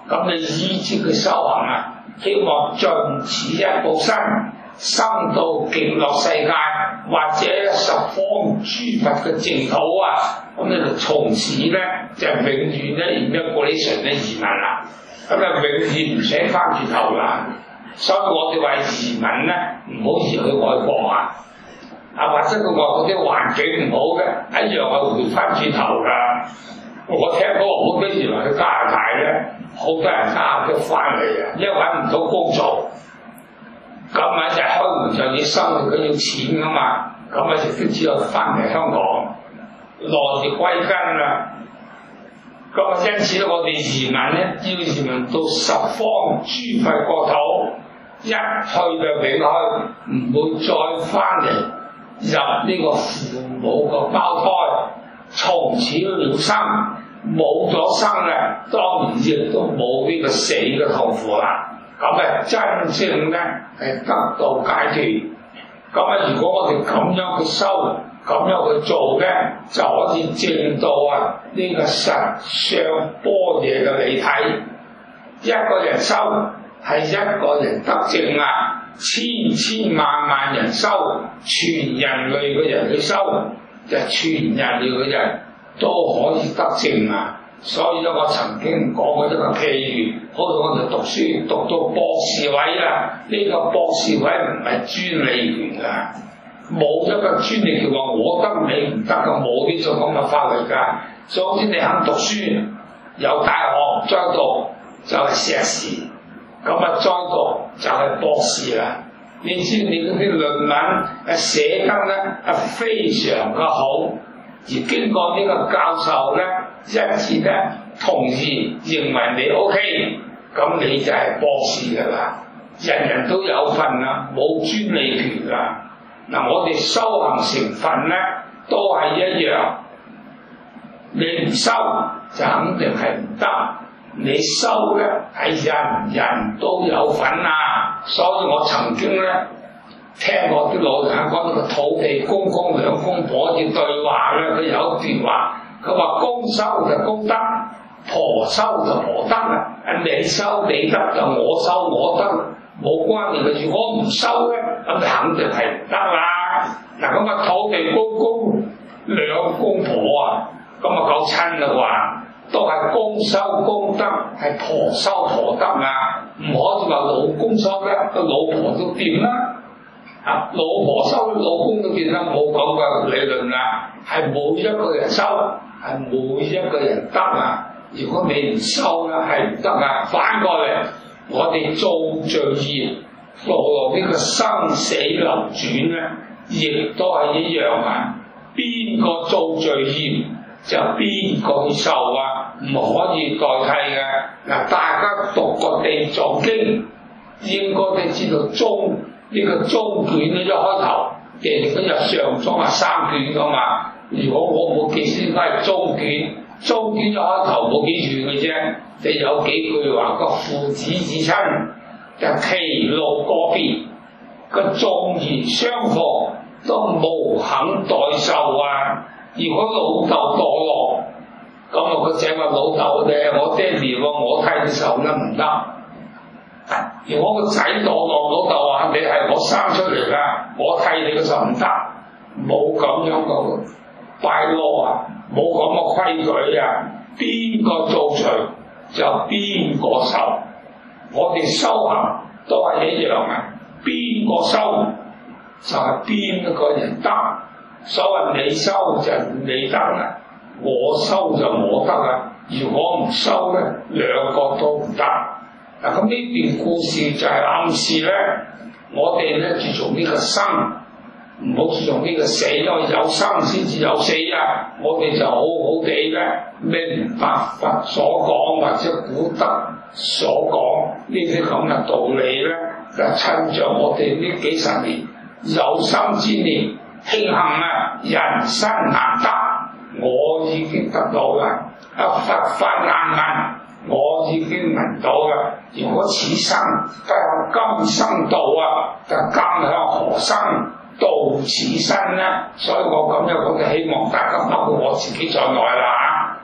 咁你依之佢修行啊，希望盡此一報身，生到極樂世界或者十方諸佛嘅淨土啊，咁你就從此咧就永遠咧而家過呢場咧移民啦，咁啊永遠唔使翻轉頭啦。所以我哋話移民咧唔好移去外國啊，或者個外國啲環境唔好嘅，一樣係回翻轉頭㗎。我聽講好多移民去加拿大咧，好多人加拿大都翻嚟啊，因為揾唔到工做。咁啊，就開門就要生活，佢要錢噶嘛，咁啊亦都只有翻嚟香港，落地歸根啦。咁啊，因此咧，我哋移民咧，要移民到十方諸佛國土，一去就永去，唔會再翻嚟入呢個父母個胞胎，從此了生，冇咗生咧，當然亦都冇呢個死嘅痛苦啦。咁啊，真正咧係得到解脫。咁啊，如果我哋咁樣去修，咁樣去做咧，就可以證到啊呢個實相般若嘅理體。一個人修係一個人得證啊，千千萬萬人修，全人類嘅人去修，就全人類嘅人都可以得證啊。所以咧，我曾經講過一個譬喻，好似我哋讀書讀到博士位啦，呢個博士位唔係專利權㗎，冇一個專利權話我得你唔得㗎，冇呢種咁嘅法律㗎。總之你肯讀書，有大學再讀就係碩士，咁啊再讀就係博士啦。你知你嗰啲論文寫得咧非常嘅好，而經過呢個教授咧一致咧同意認為你 OK， 咁你就係博士㗎啦，人人都有份啦，冇專利權㗎。嗱，我哋修行成分咧都係一樣，你唔修就肯定係唔得，你修咧係人人都有份啊。所以我曾經咧聽過啲老人講到個土地公公兩公婆嘅對話咧，佢有一段話，佢話公修就公德，婆修就婆德啊！你修你德就我修我德，冇關係嘅。如果唔修咧，咁你肯定係唔得啦。嗱，咁啊土地公公兩公婆啊，咁啊夠親啦話，都係公修公德，係婆修婆德啊！唔可以話老公修咧，個老婆都掂啦。啊，老婆修，老公都變得冇咁嘅理論啦，係每一個人修，係每一個人得啊！如果你唔修咧，係唔得啊！反過嚟，我哋造罪業，落呢個生死流轉咧，亦都係一樣啊！邊個造罪業就邊個去受啊，唔可以代替嘅。嗱，大家讀過地藏經，應該都知道中。呢個中卷咧一開頭，其實佢就上中係三卷噶嘛。如果我冇記錯，應該係中卷。中卷一開頭冇幾句嘅啫，就有幾句話：個父子至親就其路個別，個眾言相逢都無肯代受啊！如果老豆墮落，咁啊個仔話老豆咧，我爹哋喎，我替你受得唔得？如果個仔墮落，老豆話你係我生出嚟㗎，我替你嘅就唔得，冇咁樣嘅拜羅啊，冇咁嘅規矩啊，邊個造罪就邊個受。我哋修行都係一樣啊，邊個修就係邊一個人得。所謂你修就你得啦，我修就我得啦。如果唔修咧，兩個都唔得。嗱，咁呢段故事就係暗示咧，我哋咧注重呢個生，唔好注重呢個死，因為有生先至有死啊！我哋就好好地咧明白佛所講或者古德所講呢啲咁嘅道理咧，就趁着我哋呢幾十年有生之年，慶幸啊人生難得，我已經得到啦，佛法難聞。我已經聞到啦。如果此生得向今生道啊，就更向何生度此生呢？所以我咁樣講就希望大家包括我自己在內啦嚇。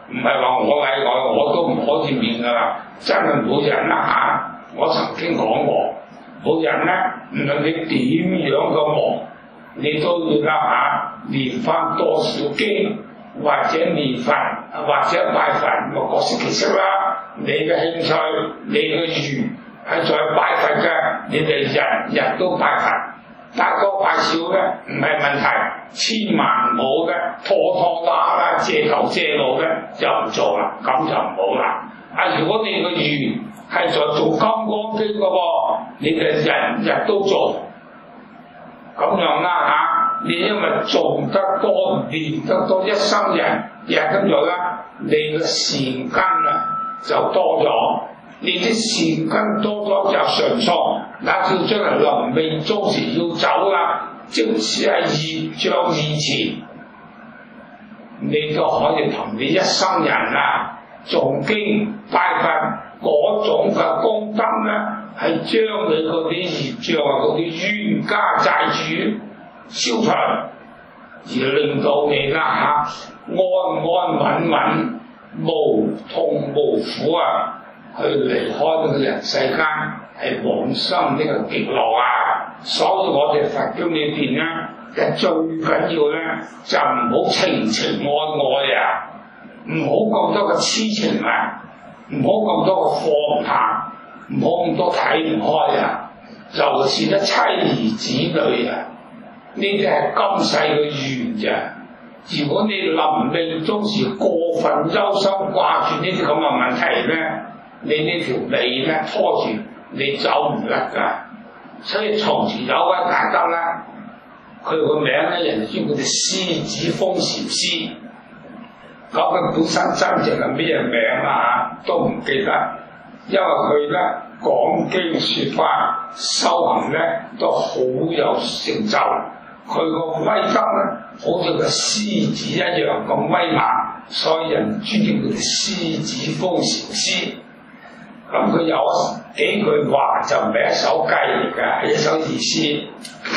唔係話我例外我都唔可以免㗎啦，真係冇人啦嚇。我曾經講過，冇人咧，唔論你點樣嘅忙，你都要啦嚇，練翻多少經，或者練佛，或者拜佛，咪各適其適啦。你嘅興趣，你嘅緣係在拜佛嘅，你哋日日都拜佛。大多拜少咧唔係問題，千萬唔好咧拖拉借頭借路咧就唔做啦，咁就唔好啦。如果你個緣係在做金剛經嘅喎，你哋日日都做，咁樣啦嚇。你因為做得多練得多，一生人日日咁做啦，你嘅善根就多咗。你啲善根多咗就順順，那叫將來臨命終時要走啦，即使係業障現前，你都可以同你一生人誦經拜佛嗰種嘅功德咧，係將你嗰啲業障嗰啲冤家債主消除，而令到你安安穩穩無痛無苦去離開呢個人世間，係往生呢個極樂啊！所以我哋佛經裏邊咧，最緊要咧就唔好情情愛愛唔好咁多嘅痴情唔好咁多嘅放唔下，唔好咁多睇唔開就是得妻兒子女呢啲係今世嘅緣咋。如果你臨命終時過分憂心掛住呢啲咁嘅問題咧，你呢條尾咧拖住，你走唔甩㗎。所以從前有位大德咧，佢個名咧，人哋叫佢哋獅子峰禪師。咁佢本身真正係咩名都唔記得，因為佢咧講經説法、修行咧都好有成就。佢個威德咧，好似個獅子一樣咁威猛，所以人尊敬佢哋獅子峰禪師。咁佢有幾句話就唔係一首偈嚟㗎，係一首意思。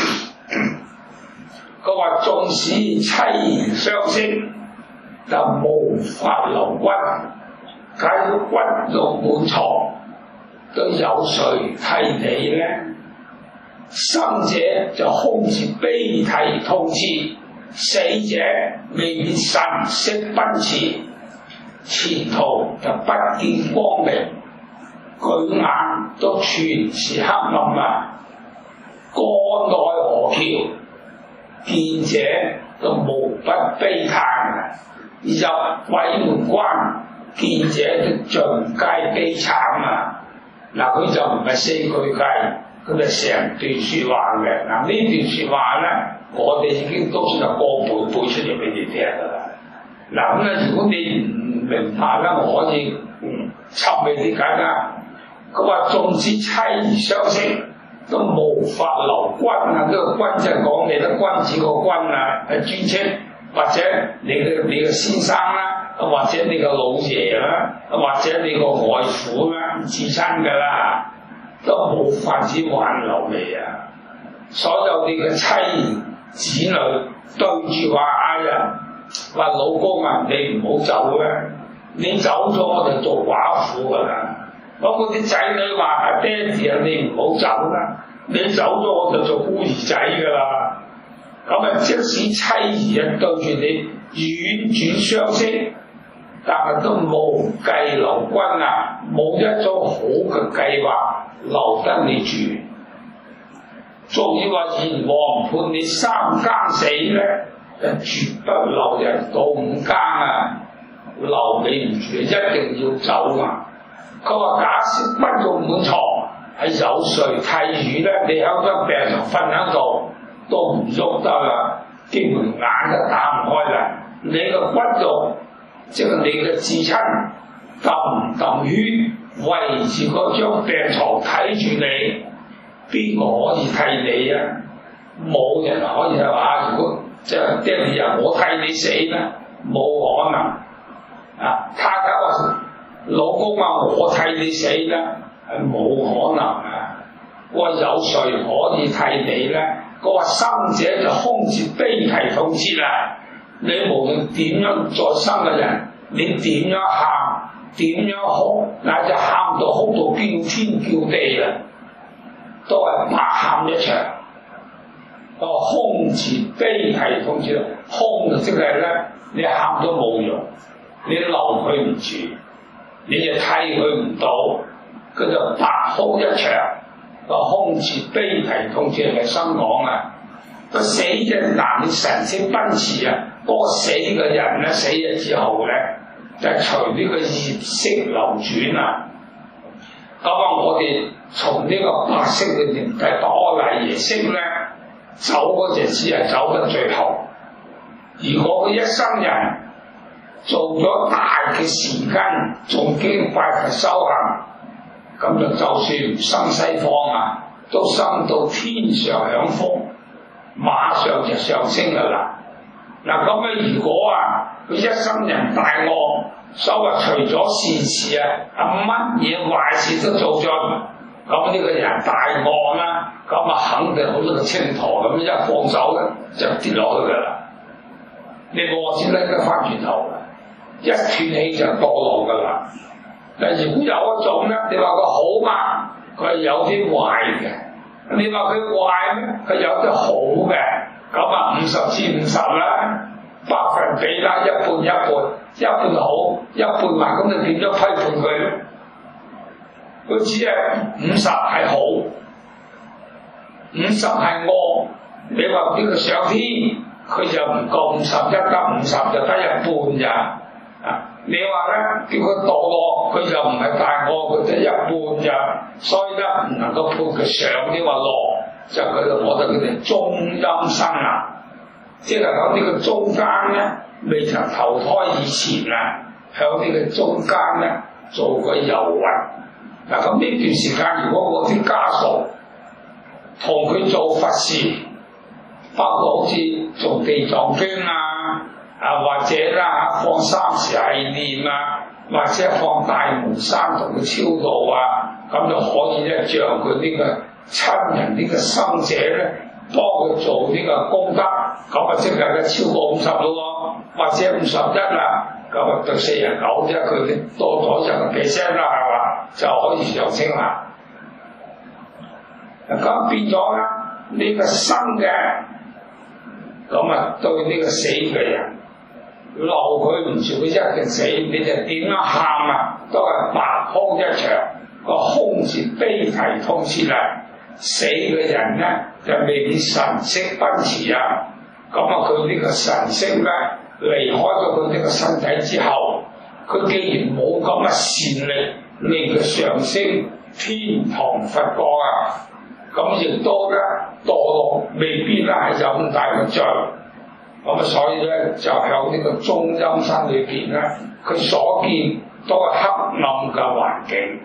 佢話：縱使妻兒相惜，就無法留骨；假如骨肉滿床，都有誰替你呢？生者就空自悲啼痛切，死者未免神色奔馳，前途就不見光明，舉眼都全是黑暗肝內何橋，見者都無不悲嘆入鬼門關，見者都盡皆悲慘佢就唔係四句偈，佢係成段説話嘅。呢段説話咧，我哋已經都算係個背出嚟俾你聽㗎啦。咁咧，如果你唔明白咧，我可以插俾你解啦。佢話：縱使妻兒相惜，都無法留君呢個君就係講你嘅君子個君係尊稱，或者你嘅先生啦，或者你個老爺啦，或者你個外父啦，至親㗎啦，都冇法子挽留你所有你嘅妻兒子女對住話話老公你唔好走你走咗我就做寡婦㗎啦。嗰啲仔女話爹哋你唔好走啦，你走咗我就做孤兒仔㗎啦。咁即使妻兒對住你婉轉相惜，但係都無計留君冇一種好嘅計劃留得你住。仲要話閻王判你三更死咧，就絕不留人到五更留你唔住，一定要走佢話：假使骨肉滿床，係有誰替予咧？你喺張病床瞓喺度都唔喐得啦，基本眼都打唔開啦。你個骨肉即係你嘅至親，揼血圍住嗰張病床睇住你，邊個可以替你冇人可以話，如果即係爹哋我替你死咧，冇可能太太話。老公我替你死啦，係冇可能我話有誰可以替你咧？我話生者就空自悲啼痛切你無論點樣再生嘅人， 你點樣喊，點樣哭，乃至喊到哭到叫天叫地啊，都係白喊一場。空前悲啼痛切，空就即係咧，你喊都冇用，你留佢唔住，你就替佢唔到，佢就白哭一場。空前悲啼痛切係心講啊，個死嘅男神色奔馳啊，嗰個死嘅人咧死咗之後咧，就係隨呢個業色流轉啊。咁啊，我哋從呢個白色裏面係多禮耶色咧，走嗰陣時係走到最後。如果佢一生人做咗大嘅善根，仲經拜佛修行，咁就算唔生西方啊，都生到天上享福，馬上就上升噶啦。嗱咁啊，如果啊佢一生人大惡，所謂除咗善事啊，乜嘢壞事都做咗，咁呢個人大惡啦，咁啊肯定好似個青苔咁一放手咧就跌落去噶啦。你惡先拎得翻轉頭，一斷氣就墮落噶啦。但如果有一種咧，你話佢好嘛，佢係有啲壞嘅；你話佢壞咧，佢有啲好嘅。咁啊50/50啦，百分比啦，一半一半，一半好，一半壞，咁你點樣批判佢咧？佢只係50係好，50係惡。你話呢個上天，佢就唔夠50，一得50就得一半咋？你話咧叫佢墮落，佢就唔係大惡，佢得一半咋。所以咧唔能夠判佢上，你話落。就佢哋，我哋叫做中陰身啊，即係喺呢個中間咧，未曾投胎以前啊，喺呢個中間咧做個遊魂。嗱咁呢段時間，如果我啲家屬同佢做佛事，包括好似做地藏經啊，或者啦放三時繫念啊，或者放大門山同佢超度啊，咁就可以咧將佢呢個親人呢個生者咧，幫佢做呢個功德，咁啊即係咧超過50咯，或者51啦，咁啊對49啫，佢哋多咗1%啦，係嘛，就可以上升啦。咁變咗咧，呢個生嘅，咁啊對呢個死嘅人，留佢唔住，佢一定死，你就點樣喊啊，都係白哭一場，個空字悲啼痛切啊！死嘅人咧就未必神色奔馳啊，咁啊佢呢個神色咧離開咗佢呢個身體之後，佢既然冇咁嘅善力令佢上升天堂佛國啊，咁亦都咧墮落未必咧係有咁大嘅罪，咁啊所以咧就喺呢個中陰身裏邊咧，佢所見都係黑暗嘅環境。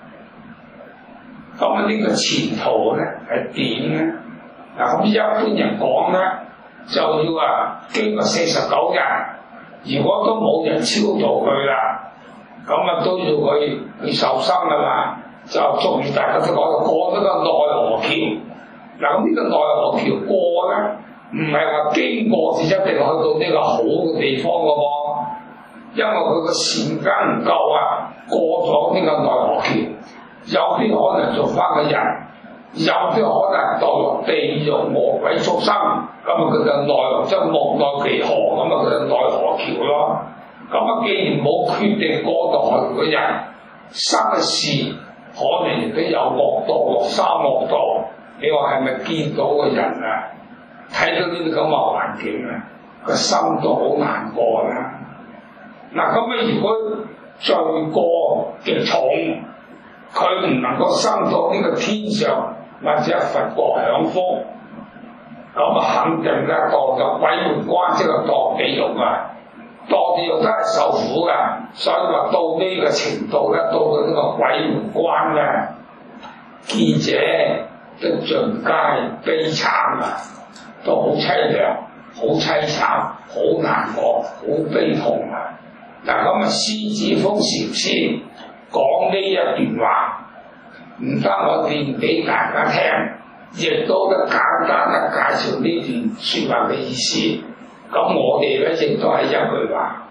咁啊呢個前途咧係點咧？嗱咁一般人講咧，就要經過49日，如果都冇人超度佢啦，咁啊都要佢去受生噶嘛，就祝願大家都過咗個奈何橋。嗱咁呢個奈何橋過咧，唔係話經過就一定去到呢個好嘅地方噶喎，因為佢個善根唔夠啊，過咗呢個奈何橋。有啲可能做翻個人，有啲可能墮落地獄魔鬼畜生，咁啊佢就奈何即係莫奈其何，咁啊佢就奈何橋咯。咁啊既然冇決定過度嘅人，生嘅事可能亦都有惡道落三惡道。你話係咪見到嘅人啊？睇到呢啲咁嘅環境啊，個心都好難過啦。嗱咁啊，如果罪過嘅重，佢唔能夠生到呢個天上或者佛國享福，咁啊肯定咧墮入鬼門關，即係墮地獄啊！墮地獄都係受苦噶，所以話到呢個程度咧，到呢個鬼門關咧，見者都盡皆悲慘啊，都好凄涼、好凄慘、好難過、好悲痛啊！嗱咁啊，獅子峰禪師講呢一段話，唔得我念俾大家聽，亦都得簡單地介紹呢段説話嘅意思。咁我哋咧亦都係一句話：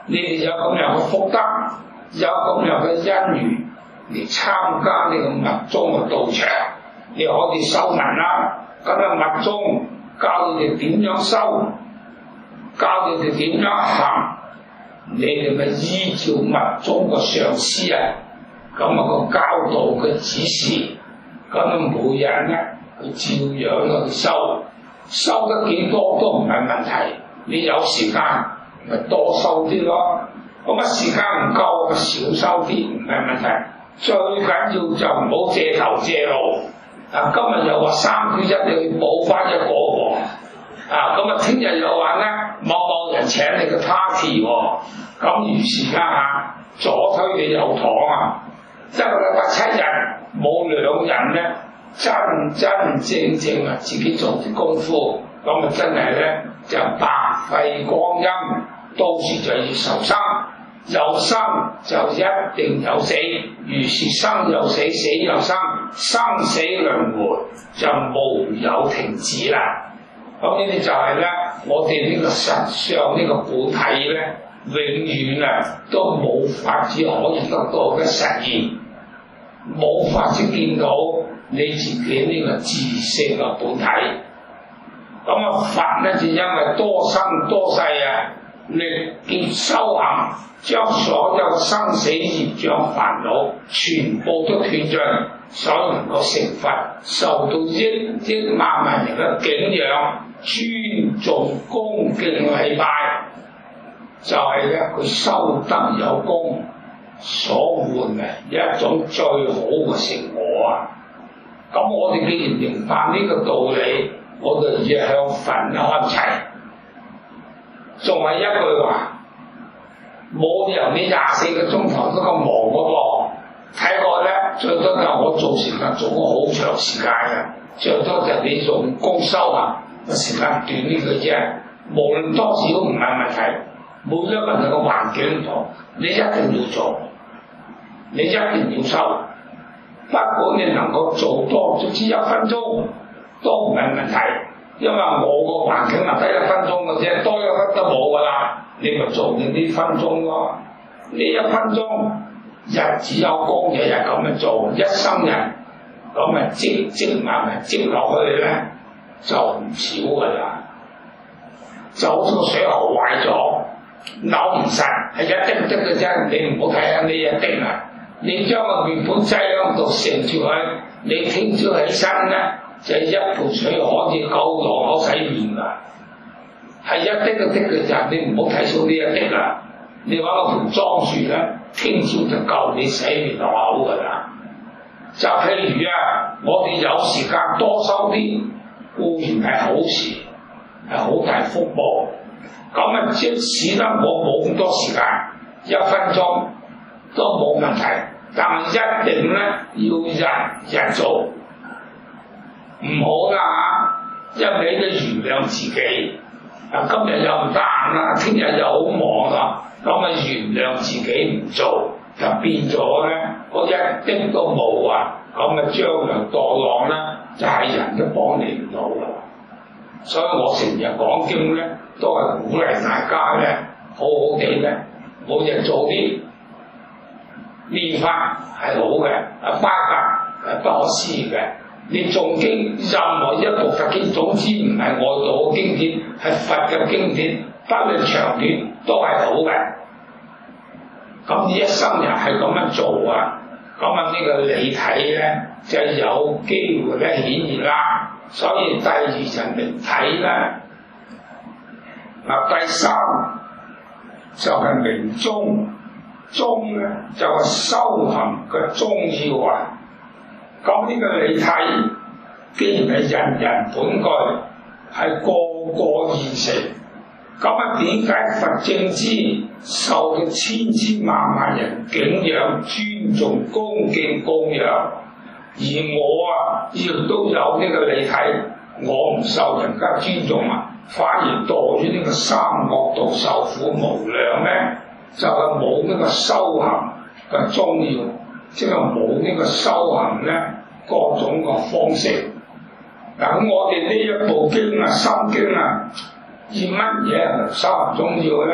你哋有咁樣嘅福德，有咁樣嘅因緣嚟參加呢個密宗嘅道場，你可以修文啦。咁啊密宗教你哋點樣修，教你哋點樣行，你哋咪依照密宗嘅上師啊，咁啊個教導嘅指示，咁啊每人咧佢照樣去修，修得幾多都唔係問題。你有時間咪多修啲咯，咁啊時間唔夠咪少修啲，唔係問題。最緊要就唔好借頭借路。啊，今日又話3缺1，你要補翻一個喎。啊，咁啊聽日又話咧某人請你個 party 喎。咁於是間嚇左推你右躺啊，一個禮拜7日冇2人咧真正啊自己做啲功夫，咁啊真係咧就白費光陰，到時就要受生，有生就一定有死，於是生有死，死有生，生死輪迴就無有停止啦。咁呢啲就係咧我哋呢個實相呢個本體咧，永遠啊都冇法子可以得到嘅實現，冇法子見到你自己呢個自性嘅本體。咁啊法咧就因為多生多世啊，歷劫修行，將所有生死業障煩惱全部都斷盡，所以能夠成佛，受到億萬人嘅敬仰、尊重、恭敬禮拜，就係咧佢修得有功所換嘅一種最好嘅成果啊！咁我哋既然明白呢個道理，我哋要向佛看齊。仲係一句話，冇理由你24個鐘頭都咁忙嘅噃。睇過咧，最多就我做時間做咗好長時間嘅，最多就你用功修啊，個時間短呢個啫。無論多少唔係問題，每一個人嘅環境唔同，你一定要做，你一定要修。不管你能夠做多，總之1分鐘都唔係問題。因為我個環境係得1分鐘嘅啫，多1分都冇噶啦，你咪做你呢分鐘咯。呢1分鐘日子有功，日日咁樣做，一生人咁咪積埋積落去咧，就唔少噶啦。就好似個水喉壞咗，扭唔實，係一滴嘅啫。你唔好睇下呢一滴啊，你將個麵粉擠喺度盛住佢，你聽朝起身咧。就係1盆水可以夠攞口洗面㗎，係一滴嘅咋，你唔好睇少呢一滴啦。你揾個盆裝住咧，聽朝就夠你洗面落口㗎啦。就譬如啊，我哋有時間多修啲，固然係好事，係好大福報。咁啊，即使咧我冇咁多時間，1分鐘都冇問題，但係一定咧要日做。唔好啦嚇，一味都原諒自己。啊，今日又唔得閒啦，聽日又好忙啦，咁啊原諒自己唔做，就變咗咧，我一啲都冇啊，咁啊將來墮落啦，就係人都幫你唔到啦。所以我成日講經咧，都係鼓勵大家咧，好好地咧，每日做啲練法係好嘅，啊巴格係不可思議嘅。你誦經任何一部佛經，總之唔係外道嘅經典，係佛嘅經典，不論長短都係好嘅。咁你一生人係咁樣做啊，咁啊呢個理體咧就有機會咧顯現啦。所以第2就係明體啦，嗱第3就係明宗，宗咧就係修行嘅宗要啊。咁呢個理體，既然係人人本具，係個現成，咁啊點解佛正知受到千萬人敬仰、尊重、恭敬、供養，而我啊亦都有呢個理體，我唔受人家尊重啊，反而墮於呢個三惡道受苦無量咧？就係冇呢個修行嘅宗要。即係冇呢個修行咧，各種嘅方式。嗱，咁我哋呢一部經啊、心經啊，以乜嘢嚟修行宗要咧？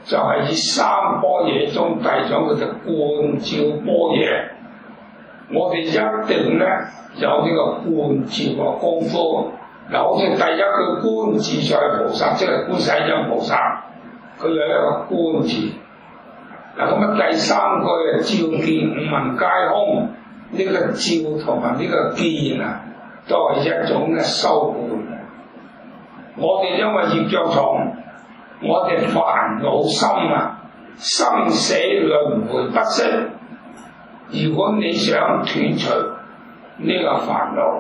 就係以三般若中第一種叫做觀照般若。我哋一定咧有呢個觀照嘅功夫。嗱，好似第一個觀自在菩薩，即係觀世音菩薩，佢有一個觀字。嗱，咁啊第三個嘅照見五蘊皆空，呢個照同埋呢個見啊，都係一種嘅修觀。我哋因為業障重，我哋煩惱深啊，生死輪迴不息。如果你想斷除呢個煩惱，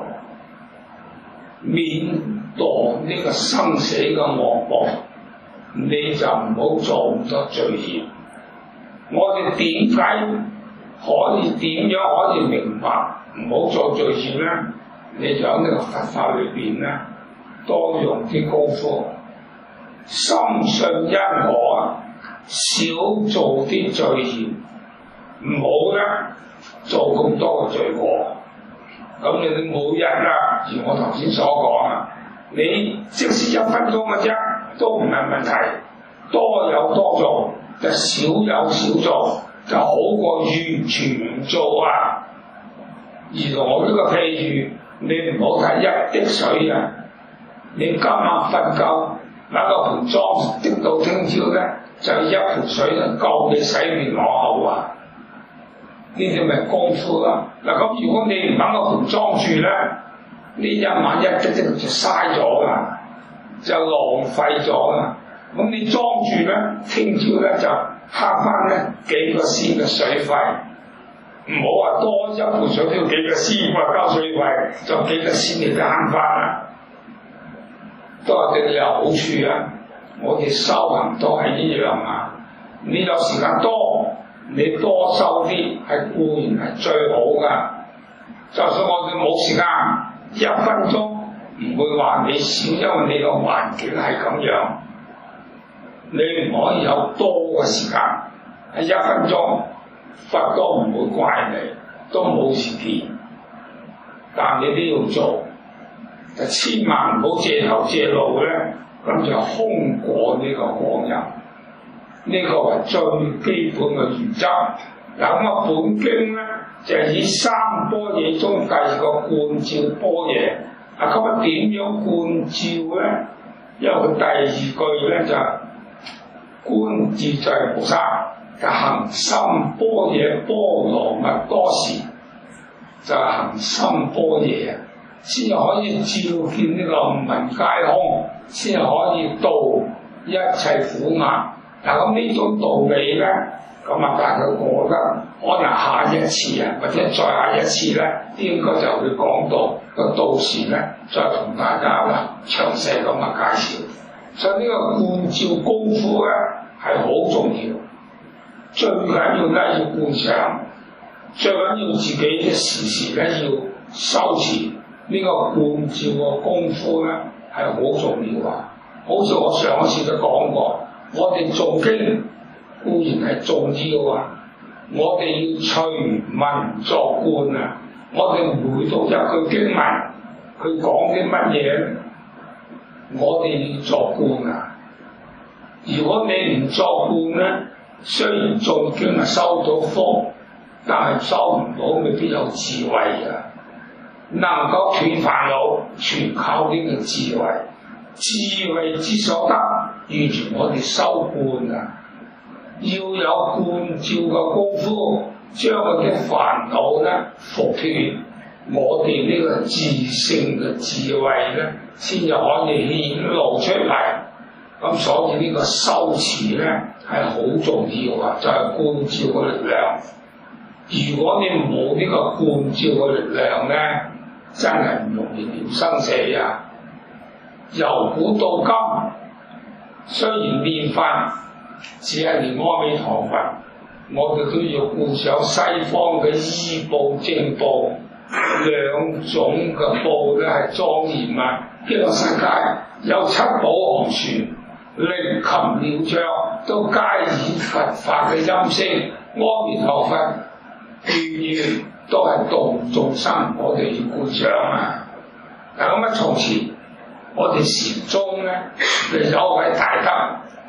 免墮呢個生死嘅惡報，你就唔好做咁多罪業。我哋點解可以點樣可以明白唔好做罪業咧？你就喺呢個佛法裏邊咧，多用啲功夫，深信因果，少做啲罪業，唔好咧做咁多嘅罪過。咁你哋每日啦，如我頭先所講啊，你即使1分鐘嘅啫，都唔係問題。多有多做，就少有少做，就好過完全唔做啊！而我呢個譬喻，你唔好睇1滴水啊！你今晚瞓覺，拿個盆裝滴到聽朝咧，就1盆水就夠你洗面攞口啊！呢啲咪功夫啦。嗱，咁如果你唔揾個盆裝住咧，呢一晚1滴就嘥咗啦，就浪費咗啦。咁你裝住咧，聽朝咧就慳翻咧幾個仙嘅水費。唔好話多1盆水都要幾個仙話交水費，就幾個仙你就慳翻啦。都係對你有好處啊！我哋修行都係一樣啊。你有時間多，你多收啲係固然係最好噶。就算我哋冇時間，1分鐘唔會話你少，因為你個環境係咁樣。你唔可以有多嘅時間，係1分鐘，佛都唔會怪你，都冇事見。但你都要做，就千萬唔好借頭借路咧，咁就空過呢個光陰。呢個係最基本嘅原則。嗱，咁啊本經咧就係以三般若中第二個觀照般若。啊，咁啊點樣觀照咧？因為佢第二句咧就觀自在菩薩就行深般若波羅蜜多時，就行深般若啊，先可以照見呢個五蘊皆空，先可以度一切苦厄。嗱，咁呢種道理咧，咁啊大家覺得可能下一次啊，或者再下一次咧，應該就會講到，咁到時咧再同大家啦詳細咁嘅介紹。所以呢個觀照功夫咧係好重要，最緊要咧要觀想，最緊要自己嘅時時咧要修持呢個觀照嘅功夫咧係好重要啊！好似我上一次都講過。我哋誦經固然係重要啊，我哋要隨文作觀啊！我哋每讀一句經文，佢講啲乜嘢，我哋要作觀啊！如果你唔作觀咧，雖然誦經係收到福，但係收唔到未必有智慧啊！能夠斷煩惱，全靠呢個智慧。智慧之所得，完全我哋修觀啊！要有觀照嘅功夫，將佢嘅煩惱咧伏脫，我哋呢個自性嘅智慧咧，先至可以顯露出嚟。咁所以呢個修持咧係好重要啊！就係觀照嘅力量。如果你冇呢個觀照嘅力量咧，真係唔容易了生死啊！由古到今，雖然念佛只係念阿彌陀佛，我哋都要觀想西方嘅醫報正報兩種嘅報咧係莊嚴啊！呢個世界有7寶航船，靈禽鳥雀都皆以佛法嘅音聲，阿彌陀佛願意都係度眾生，我哋要觀想啊！嗱，咁啊從前我哋禪宗咧，有位大德，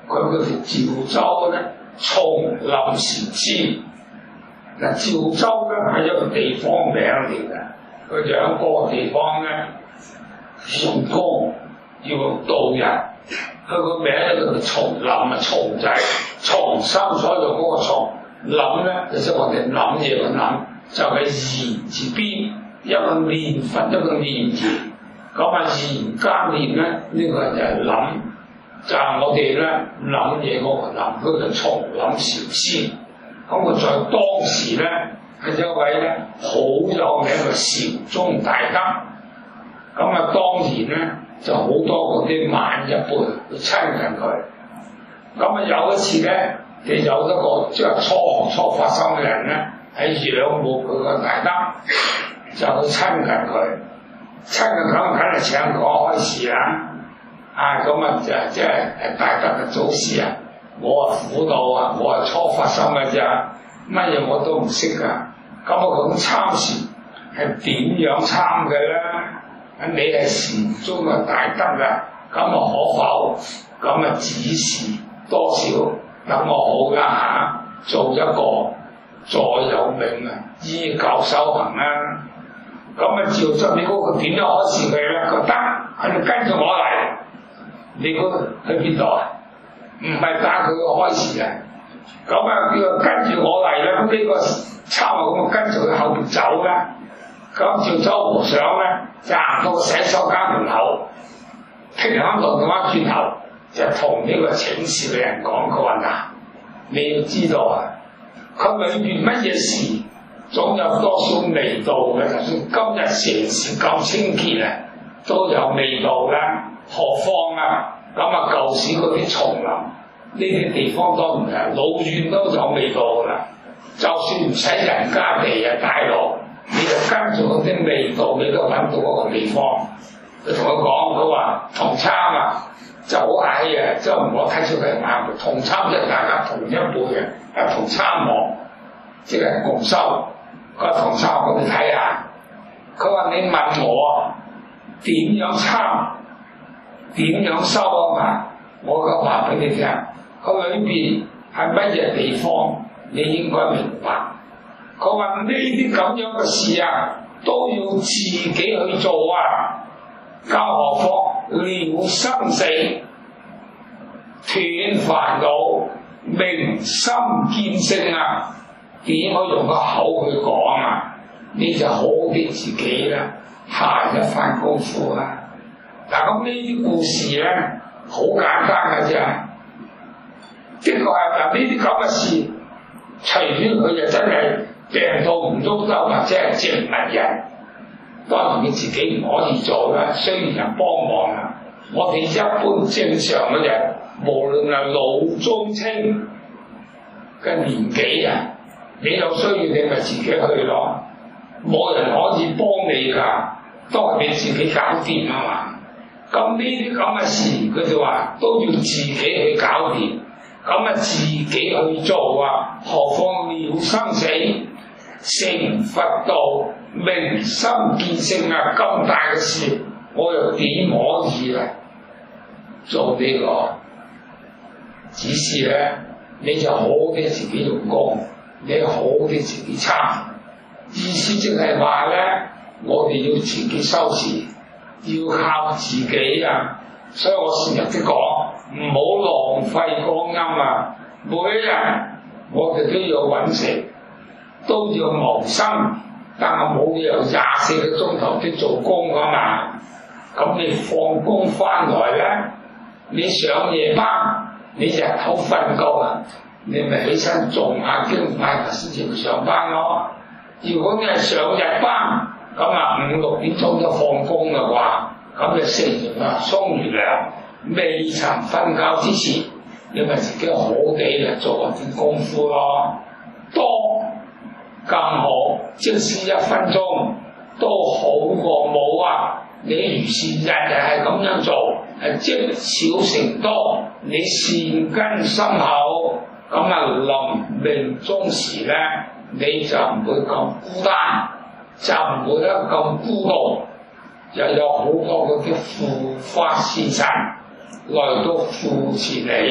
佢嗰條趙州咧，叢林時之。嗱，趙州咧係一個地方名嚟嘅，佢就喺嗰個地方咧用功要度人。佢個名咧叫做叢林啊，叢仔叢心所用嗰個叢，諗咧就即係我哋諗嘢嘅諗，就係言字邊一個念佛一個念字。咁啊言加念咧，呢個就係諗，就係我哋咧諗嘢嗰個諗，佢就叢林禪師。咁佢在當時咧係一位咧好有名嘅禪宗大德。咁啊當然咧就好多嗰啲晚一輩去親近佢。咁啊有一次咧，就有一個即係初學初發心嘅人咧，喺仰慕佢個大德，就去親近佢。親近佢梗係請佢開示啦。咁啊就即係大德嘅祖師啊！我苦惱啊，我係初發心嘅咋，乜嘢我都唔識噶。咁我咁參禪係點樣參嘅咧？你係禪宗嘅大德啊，咁啊可否咁啊指示多少等我好啦做一個座右銘啊，依教修行啦。咁啊趙州你嗰個點樣開示佢咧？佢得，佢就跟住我嚟。你嗰個去邊度啊？唔係打佢個開示啊！咁啊，叫佢跟住我嚟啦。咁呢個參啊，咁啊跟住佢後邊走啦。咁趙州和尚咧就行到個洗手間門口，停喺度，翻轉頭就同呢個請示嘅人講：佢話嗱，你要知道啊，佢裏邊乜嘢事總有多少味道嘅。就算今日成事咁清潔啊，都有味道啦。何況啊？咁啊，舊時嗰啲叢林，呢啲地方當然係老遠都有味道噶啦。就算唔使人家地啊大路，你就跟住嗰啲味道，你都揾到嗰個地方。佢同佢講，佢話同參啊，就好客氣啊，即係我睇出佢係啱嘅。同參即係大家同一輩嘅，一同參望，即係共修。佢話同參，我哋睇下。佢話你問我點樣參？點樣修啊嘛？我嘅話俾你聽，佢裏邊係乜嘢地方，你應該明白。佢話呢啲咁樣嘅事啊，都要自己去做啊，更何況了生死、斷煩惱、明心見性啊，點可以用個口去講啊？你就好啲自己啦，下一番功夫啦。嗱，咁呢啲故事咧，好簡單嘅啫。的確係嗱，呢啲咁嘅事，除非佢就真係病到唔喐得，或者係植物人，當然佢自己唔可以做啦，需要人幫忙啊。我哋一般正常嘅人，無論係老中青嘅年紀啊，你有需要你咪自己去咯，冇人可以幫你㗎，都係你自己搞掂啊嘛。咁呢啲咁嘅事，佢就話都要自己去搞掂，咁啊自己去做啊，何況了生死、成佛道、明心見性啊，咁大嘅事，我又點可以咧做呢個指示咧？你就好啲自己用功，你好啲自己參，意思即係話咧，我哋要自己修持。要靠自己啊！所以我成日都講，唔好浪費光陰啊！每一日我哋都要揾食，都要謀生，但係冇理由24個鐘頭都做工噶嘛。咁你放工翻來咧，你上夜班，你日頭瞓夠啊，你咪起身誦下經拜佛先至去上班咯。如果你係上日班，咁啊5、6點鐘就放工啦啩，咁你食完啦，沖完涼，未曾瞓覺之前，你咪自己好地嚟做一啲功夫咯，多更好，即使1分鐘都好過冇啊！你如是日日係咁樣做，係積少成多，你善根深厚，咁啊臨命終時咧，你就唔會咁孤單。就唔會得咁孤獨，又有好多嗰啲護法善神來到扶持你，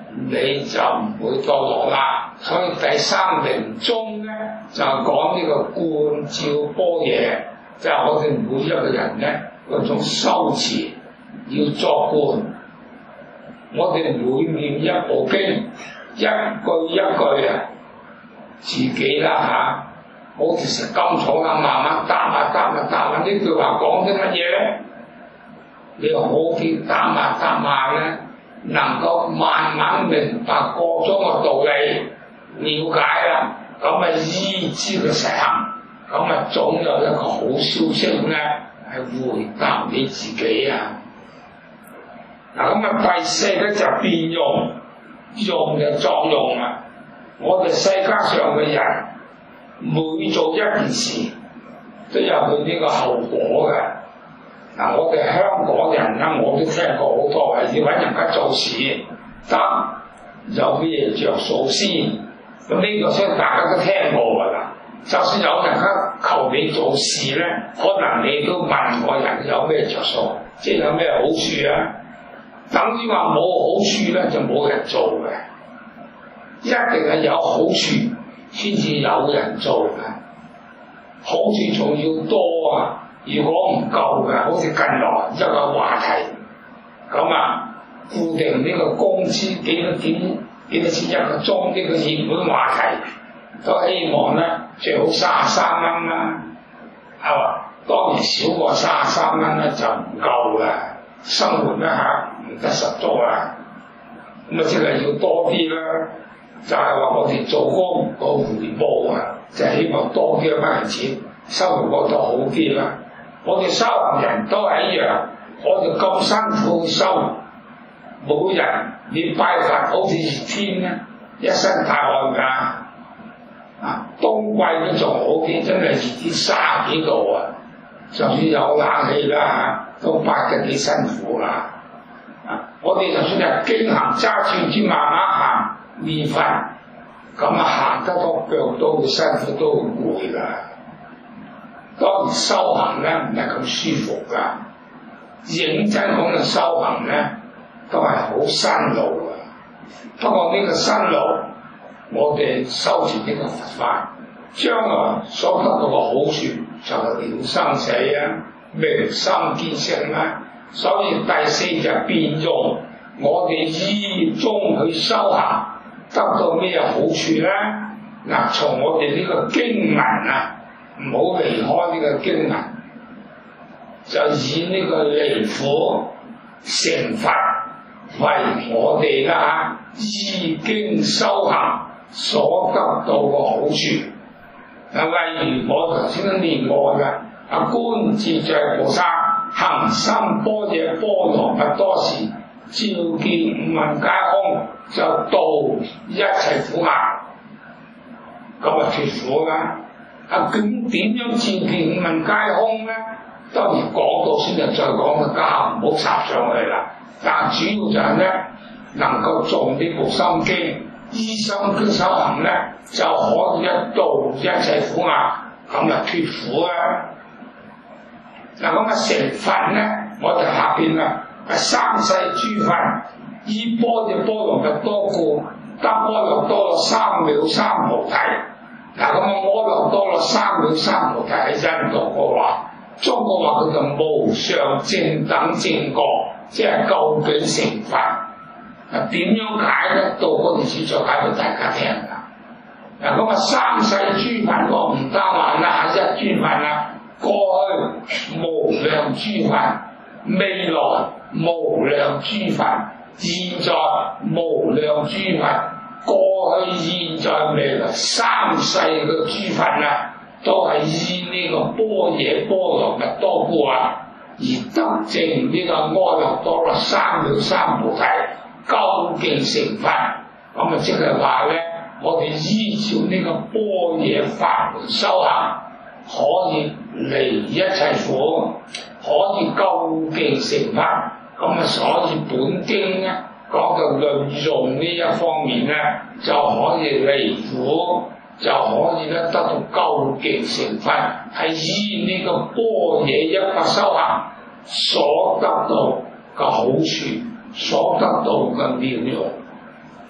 你就唔會墮落啦。所以第三名宗咧就講呢個觀照般若，就係我哋每一個人咧嗰種修持要作觀。我哋每念一部經，一句一句啊，自己啦嚇，好似食甘草啦，慢慢答下呢句話講啲乜嘢咧？你好啲答下咧，能夠慢慢明白個中嘅道理，了解啦，咁啊依之嘅實行，咁啊總有一個好消息咧，係回答你自己啊！嗱，咁啊第四咧就係變用，用嘅作用啊！我哋世界上嘅人每做一件事都有佢呢個後果嘅。嗱，我哋香港人咧，我都聽過好多係要揾人家做事得有咩着數先，咁呢個相信大家都聽過㗎啦。就算有人家求你做事咧，可能你都問個人有咩着數，即係有咩好處啊？等於話冇好處咧，就冇人做嘅。一定係有好處先至有人做嘅，好處仲要多啊！如果唔夠嘅，好似近來一個話題咁啊，固定呢個工資幾多錢一個鐘呢個熱門話題，都希望咧最好33蚊啦，係嘛？當然少過33蚊咧就唔夠嘅，生活咧嚇唔得十足啊！咁啊，即係要多啲啦。就係話我哋做工個回報啊，就係希望多啲一筆錢，生活過得好啲啦。我哋修行人都係一樣，我哋咁辛苦修，每日你拜佛好似熱天咧，一身大汗㗎。啊，冬季都仲好啲，真係熱啲30幾度啊！就算有冷氣啦嚇，都拜得幾辛苦啦。啊，我哋就算係經行揸住支慢慢行。念佛咁啊，行得多腳都會辛苦，都會攰噶。當然修行咧唔係咁舒服噶，認真講嘅修行咧都係好辛勞噶。不過呢個辛勞，我哋修持呢個佛法，將來所得到嘅好處就係了生死啊，明心見性啦。所以第四就係變用，我哋依中去修行。得到咩好處咧？嗱，從我哋呢個經文啊，唔好離開呢個經文，就以呢個離苦成佛為我哋啦依經修行所得到嘅好處。啊，例如我頭先都念過嘅，觀自在菩薩行深般若波羅蜜多時，照見五蘊皆空，就度一切苦厄，咁啊脫苦啦。啊，咁點樣照見五蘊皆空咧？當然講到先就再講個家，唔好插上去啦。但主要就係咧，能夠做呢部心經，依心經修行咧，就可以一度一切苦厄，咁啊脫苦啦。嗱，咁啊成佛咧，我哋下邊啊。三世諸佛依般若波羅蜜多故，得阿耨多羅三藐三菩提。嗱，咁啊阿耨多羅三藐三菩提喺印度嘅話，中國話佢就無上正等正覺，即係究竟成佛。嗱，點樣解咧？到嗰段時再解俾大家聽㗎。嗱，咁啊三世諸佛我唔單話啦，一諸佛啦，過去無量諸佛，未來無量諸佛，現在無量諸佛，過去、現在、未來三世嘅諸佛啊，都係依呢個般若波羅蜜多故啊，而得證呢個阿耨多羅三藐三菩提，究竟成佛。咁啊，即係話咧，我哋依照呢個般若法門修行，可以離一切苦，可以究竟成佛。咁啊，所以本經咧講到論用呢一方面咧，就可以離苦，就可以咧得到究竟成佛，係依呢個般若一法修行所得到嘅好處，所得到嘅妙用。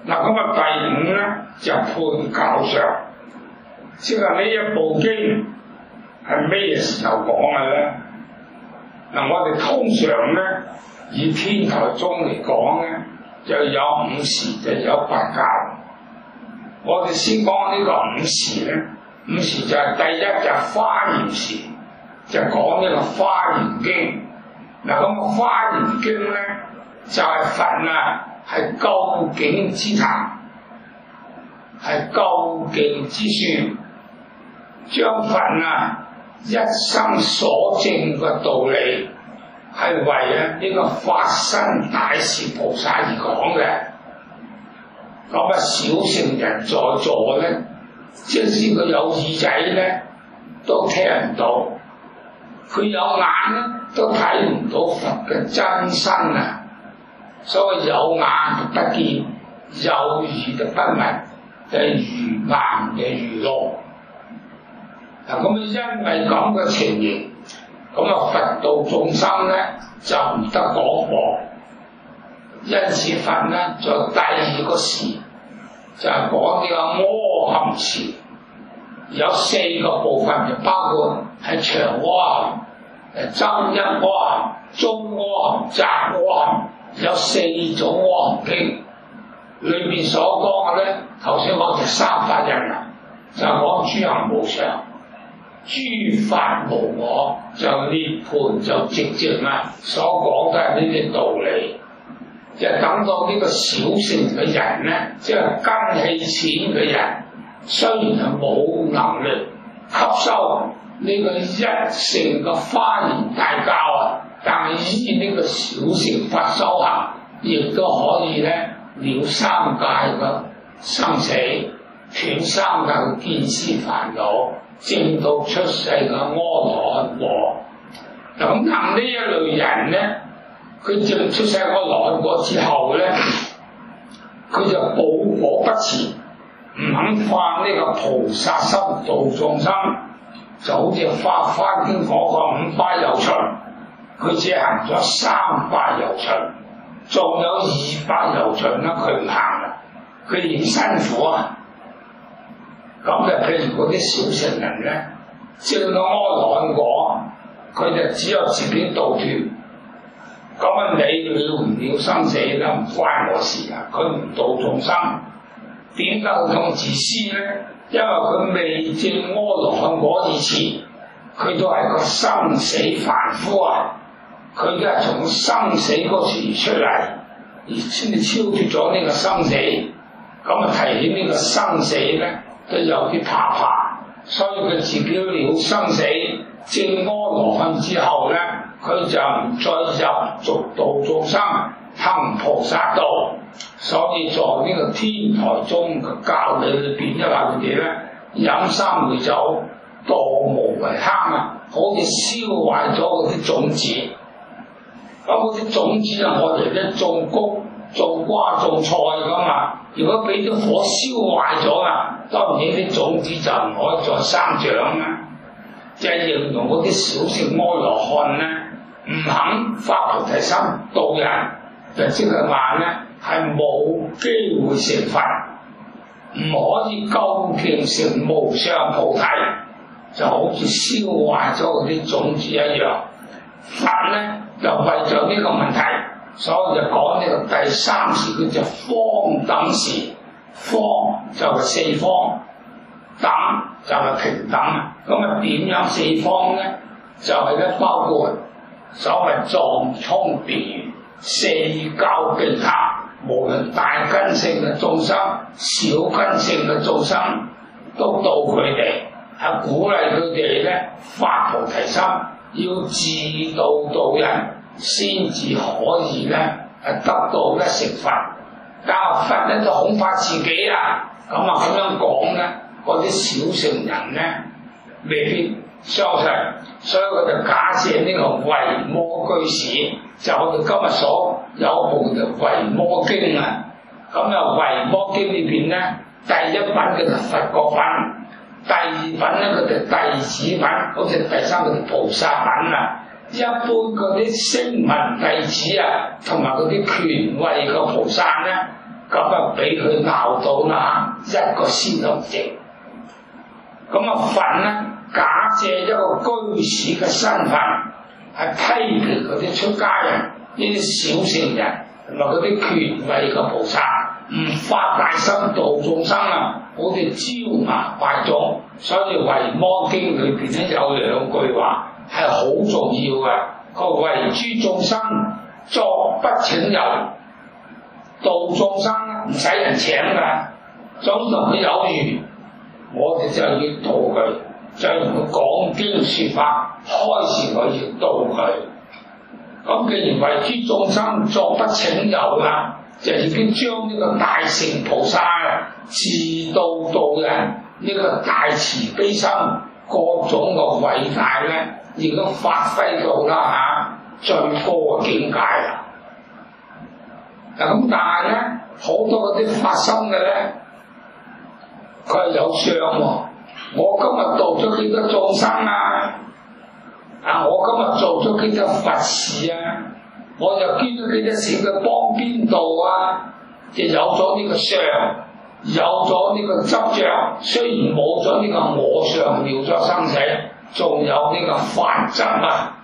嗱，咁啊第五咧就判教上，即係呢一部經係咩時候講嘅咧？嗱，我哋通常咧以天台宗嚟講咧，就有五時就有八教。我哋先講呢個五時咧，五時就係第一就係華嚴時，就講呢個華嚴經。嗱，咁《華嚴經》咧就係佛啊，係究竟之談，係究竟之書，將佛啊一生所證嘅道理，係為啊呢個法身大士菩薩而講嘅。咁啊，小乘人在座咧，即使佢有耳仔咧，都聽唔到；佢有眼咧，都睇唔到佛嘅真身啊！所謂有眼就不見，有耳就不聞，就係愚盲嘅愚路。嗱，咁因為咁嘅情形，咁啊佛度眾生咧就唔得廣播。因此佛咧在第二個時就係講呢個阿含時，有四個部分，就包括係長阿含、增一阿含、中阿含、雜阿含，有四種阿含經。裏面所講嘅咧，頭先講就三法印啊，就講諸行無常、諸法無我，就涅槃就寂靜啊，所講都係呢啲道理。就等到呢個小乘嘅人咧，即係根器淺嘅人，雖然係冇能力吸收呢個一乘嘅華嚴大教啊，但係依呢個小乘法修行，亦都可以咧了三界嘅生死，斷三界嘅見思煩惱，證到出世嘅阿羅漢果。咁呢一類人咧，佢證出世阿羅漢果之後咧，佢就寶果不辭，唔肯發呢個菩薩心度眾生，就好似《法華經》講個五百由旬，佢只行咗300由旬，仲有200由旬啦，佢唔行啦，佢嫌辛苦啊。咁就譬如嗰啲小乘人咧，證到阿羅漢果，佢就只有自己度脫。咁啊，你了唔了生死咧，唔關我事啊！佢唔度眾生，點解佢咁自私咧？因為佢未證阿羅漢果以前，佢都係個生死凡夫啊！佢都係從生死嗰處出嚟，而先至超脫咗呢個生死。咁啊，提起呢個生死咧，都有啲怕，所以佢自己了生死，證阿羅漢之後咧，佢就唔再入俗度眾生，行菩薩道。所以在呢個天台宗嘅教理裏邊，因為佢哋咧飲三昧酒，墮無為坑啊，好似燒壞咗嗰啲種子。咁嗰啲種子啊，我哋咧種谷、種瓜、種菜噶嘛。如果俾啲火燒壞咗啊，當然啲種子就唔可以再生長啦。就係形容嗰啲小乘阿羅漢咧，唔肯發菩提心度人，就即係話咧係冇機會成佛，唔可以究竟成無上菩提，就好似燒壞咗嗰啲種子一樣。佛咧就為咗呢個問題，所以就講呢個第三時叫做方等時。方就係四方，等就係平等。咁啊點樣四方咧？就係咧包括所謂藏通別圓、四教並行，無論大根性嘅眾生、小根性嘅眾生，都度佢哋，係鼓勵佢哋咧發菩提心，要自度度人，先至可以咧得到咧成佛。但係佛咧就恐怕自己啊，咁樣講咧，嗰啲小乘人咧未必相信，所以佢就假借呢個維摩居士，就我哋今日所有部嘅維摩經啊。咁啊維摩經裏邊咧，第一品叫做佛國品，第二品咧佢就弟子品，好似第三個叫菩薩品啊。一般嗰啲聲聞弟子啊，同埋嗰啲權位嘅菩薩咧，咁咁啊俾佢鬧到啦，一個先都唔認。咁啊佛咧假借一個居士嘅身份，係批評嗰啲出家人、呢啲小乘人同埋嗰啲權位嘅菩薩，唔發大心度眾生啊！好似招牙怪種，所以《維摩經》裏邊咧有兩句話係好重要嘅。佢為諸眾生作不請由，度眾生唔使人請㗎，總同佢有緣，我哋就要度佢，就要同佢講經説法，開示佢要度佢。咁既然為諸眾生作不請由啦，就已經將呢個大乘菩薩自度度人呢個大慈悲心各種嘅偉大咧，已經發揮到啦最高嘅境界啦。咁但係咧，好多嗰啲發心嘅咧，佢係有相喎。我今日度咗幾多眾生啊？我今日做咗幾多佛事啊？我又捐咗幾多錢去幫邊度啊？就有咗呢個相，有咗呢個執着，雖然冇咗呢個我相了咗生死，仲有呢個法執啊，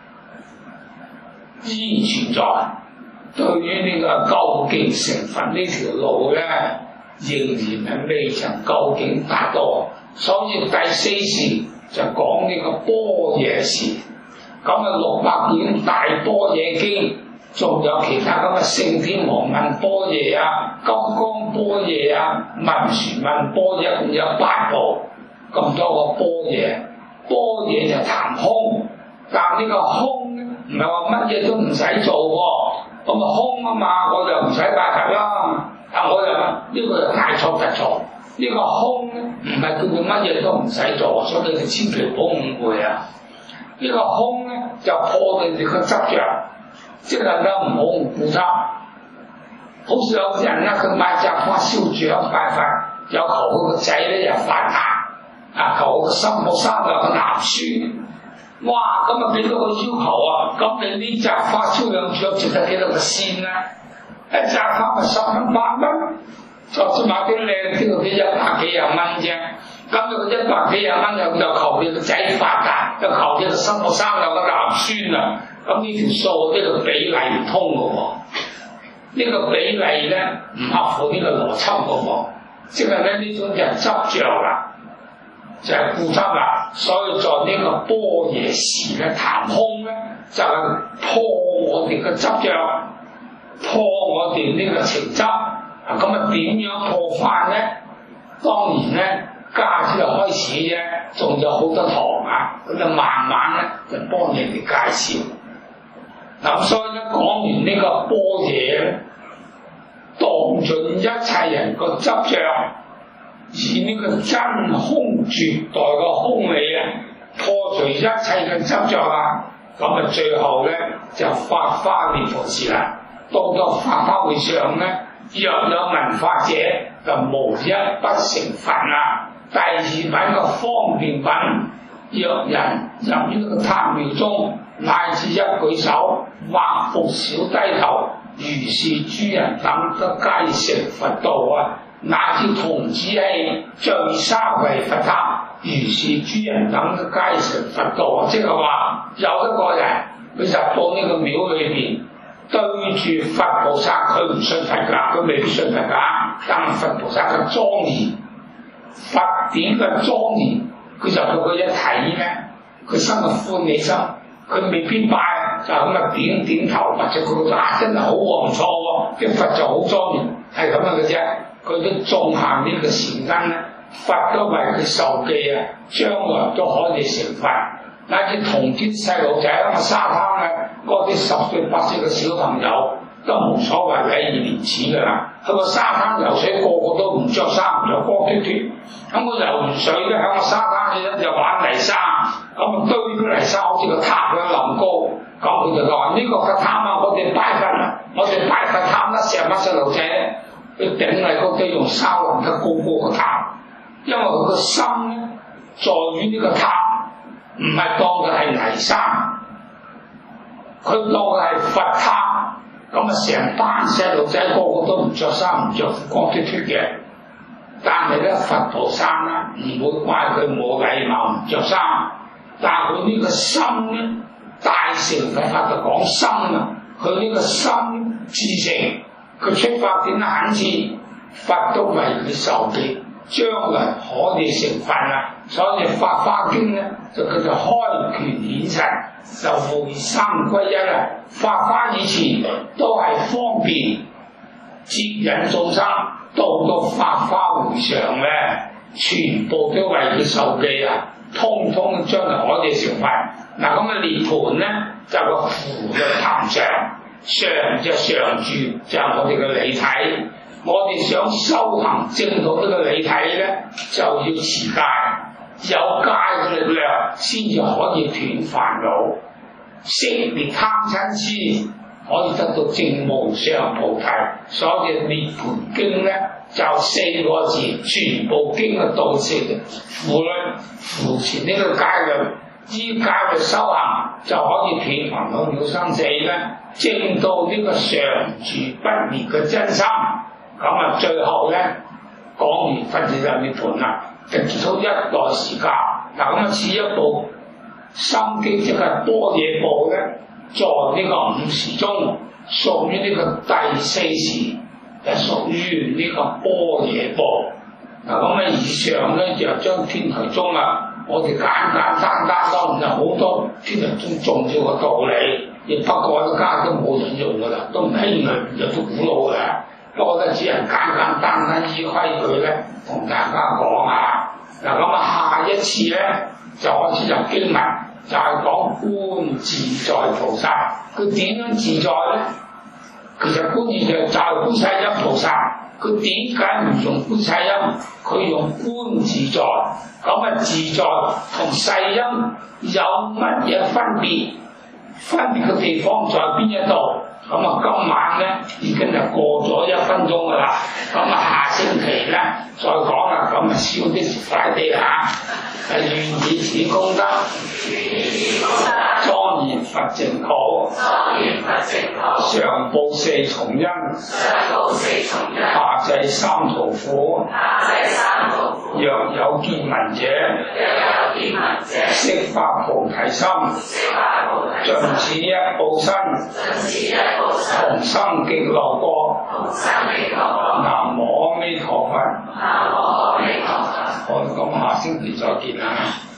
依存在。對於呢個究竟成佛呢條路咧，仍然係未曾究竟達到。所以第四時就講呢個般若時。咁啊600卷大般若經，仲有其他咁嘅聖天王問般若啊、金剛般若啊、文殊問般若，共有8部，咁多個般若。般若就談空，但呢個空咧唔係話乜嘢都唔使做喎，咁啊空啊嘛，我就唔使拜佛啦。我就話呢個就大錯特錯，呢個空咧唔係叫佢乜嘢都唔使做，所以你哋千祈唔好誤會啊！呢個空咧就破你哋個執着，即係大家唔好唔固執。好似有人咧，佢買紮花燒住響拜佛，有求佢個仔咧又發達，求佢個心抱生有個男孫。哇！咁啊俾到個要求啊，咁你呢紮花燒兩柱值得幾多個仙啊？一紮花咪10蚊8蚊，就算買啲靚啲嗰啲100幾廿蚊啫。咁佢100幾廿蚊又求你個仔發達，又求你個心抱生有個男孫啊！咁呢條數呢個比例唔通嘅喎，呢個比例咧唔合乎呢個邏輯嘅喎，即係咧呢種就係執着啦，就係固執啦。所以在呢個般若時咧談空咧，就係破我哋嘅執着，破我哋呢個情執。咁啊點樣破法咧？當然咧。家先就開始啫，仲有好多堂啊，咁就慢慢咧就幫人哋介紹。咁所以咧講完呢個般若咧，蕩盡一切人個執着，以呢個真空絕代個空理啊，破除一切嘅執着啊，咁啊最後咧就法華滅佛時啦。到法華會上咧，若有聞法者，就無一不成佛啦。第二品嘅方便品，若人入於呢個塔廟中，乃至一舉手或伏小低頭，如是諸人等都皆成佛道啊！乃至童子戲聚沙為佛塔，如是諸人等都皆成佛道啊！即係話有一個人佢入到呢個廟裏邊，對住佛菩薩，佢唔信佛㗎，佢未必信佛㗎，但係佛菩薩嘅莊嚴。佛典嘅莊嚴，佢就到佢一睇咧，佢心就歡喜心，佢未必拜，就咁啊點點頭，或者佢話真係好喎，唔錯喎，啲佛就好莊嚴，係咁樣嘅啫。佢都種下呢個善根咧，佛都為佢受記啊，將來都可以成佛。乃至同啲細路仔喺個沙灘咧，嗰啲10歲8歲嘅小朋友都冇所謂禮義廉恥㗎啦。去個沙灘游水，個個都唔着衫，唔着光脫脫。咁我游完水咧，喺個沙灘咧就玩泥沙，咁堆啲泥沙好似個塔咁冧高。咁佢就話：呢個個塔啊，我哋拜佛啊，我哋拜佛塔啦，成班細路仔咧，佢頂嚟嗰啲用沙冧得高高個塔，因為佢個心咧在於呢個塔，唔係當佢係泥沙，佢當佢係佛塔。 咁啊成班細路仔個個都唔着衫唔着褲光脫脫嘅，但係咧佛菩薩啦唔會怪佢冇禮貌唔着衫，但係佢呢個心咧大乘佛法就講心啊，佢呢個心至誠，佢出發點懇切，佛都為佢受記，將來可以成佛啦。所以《法華經》咧就叫做開權顯實，就會三歸一啦。法華以前都係方便接引眾生，到法華會上咧，全部都為佢受記啊，通通將來可以成佛。嗱咁嘅涅盤咧就個符嘅壇上，上就上住就係我哋嘅理體。我哋想修行證到呢個理體咧，就要持戒。有戒嘅力量，先至可以斷煩惱，熄滅貪嗔癡，可以得到證無上菩提。所以《涅槃經》咧就4個字，全部經嘅道詞符律扶持呢個戒律，依戒律修行就可以斷煩惱了生死咧，證到呢個常住不滅嘅真心。咁啊，最後咧講完佛就涅槃啦。就結束一代時間，嗱咁啊，似一部心經即係般若部咧，在呢個5時中，屬於呢個第4時，就屬於呢個般若部。嗱咁啊，以上咧就將天台宗啊，我哋簡簡單單當然有好多天台宗重要嘅道理，亦不過而家都冇人用噶啦，都唔興啦，有啲古老嘅。不過咧，只係簡簡單單依規矩咧，同大家講啊。嗱咁啊，下一次咧就開始入經文，就係講觀自在菩薩。佢點樣自在咧？其實觀自在就係觀世音菩薩。佢點解唔用觀世音？佢用觀自在。咁啊，自在同世音有乜嘢分別？分別嘅地方在邊一度？咁啊，今晚咧已經就過咗1分鐘噶啦，咁啊下星期咧再講啦，咁啊燒啲快啲嚇，願以此功德，莊嚴佛淨土，上報4重恩，下濟3途苦，若有見聞者，悉發菩提心，盡此一報身，同生極樂國。南無阿彌陀佛。好，咁下星期再見啦。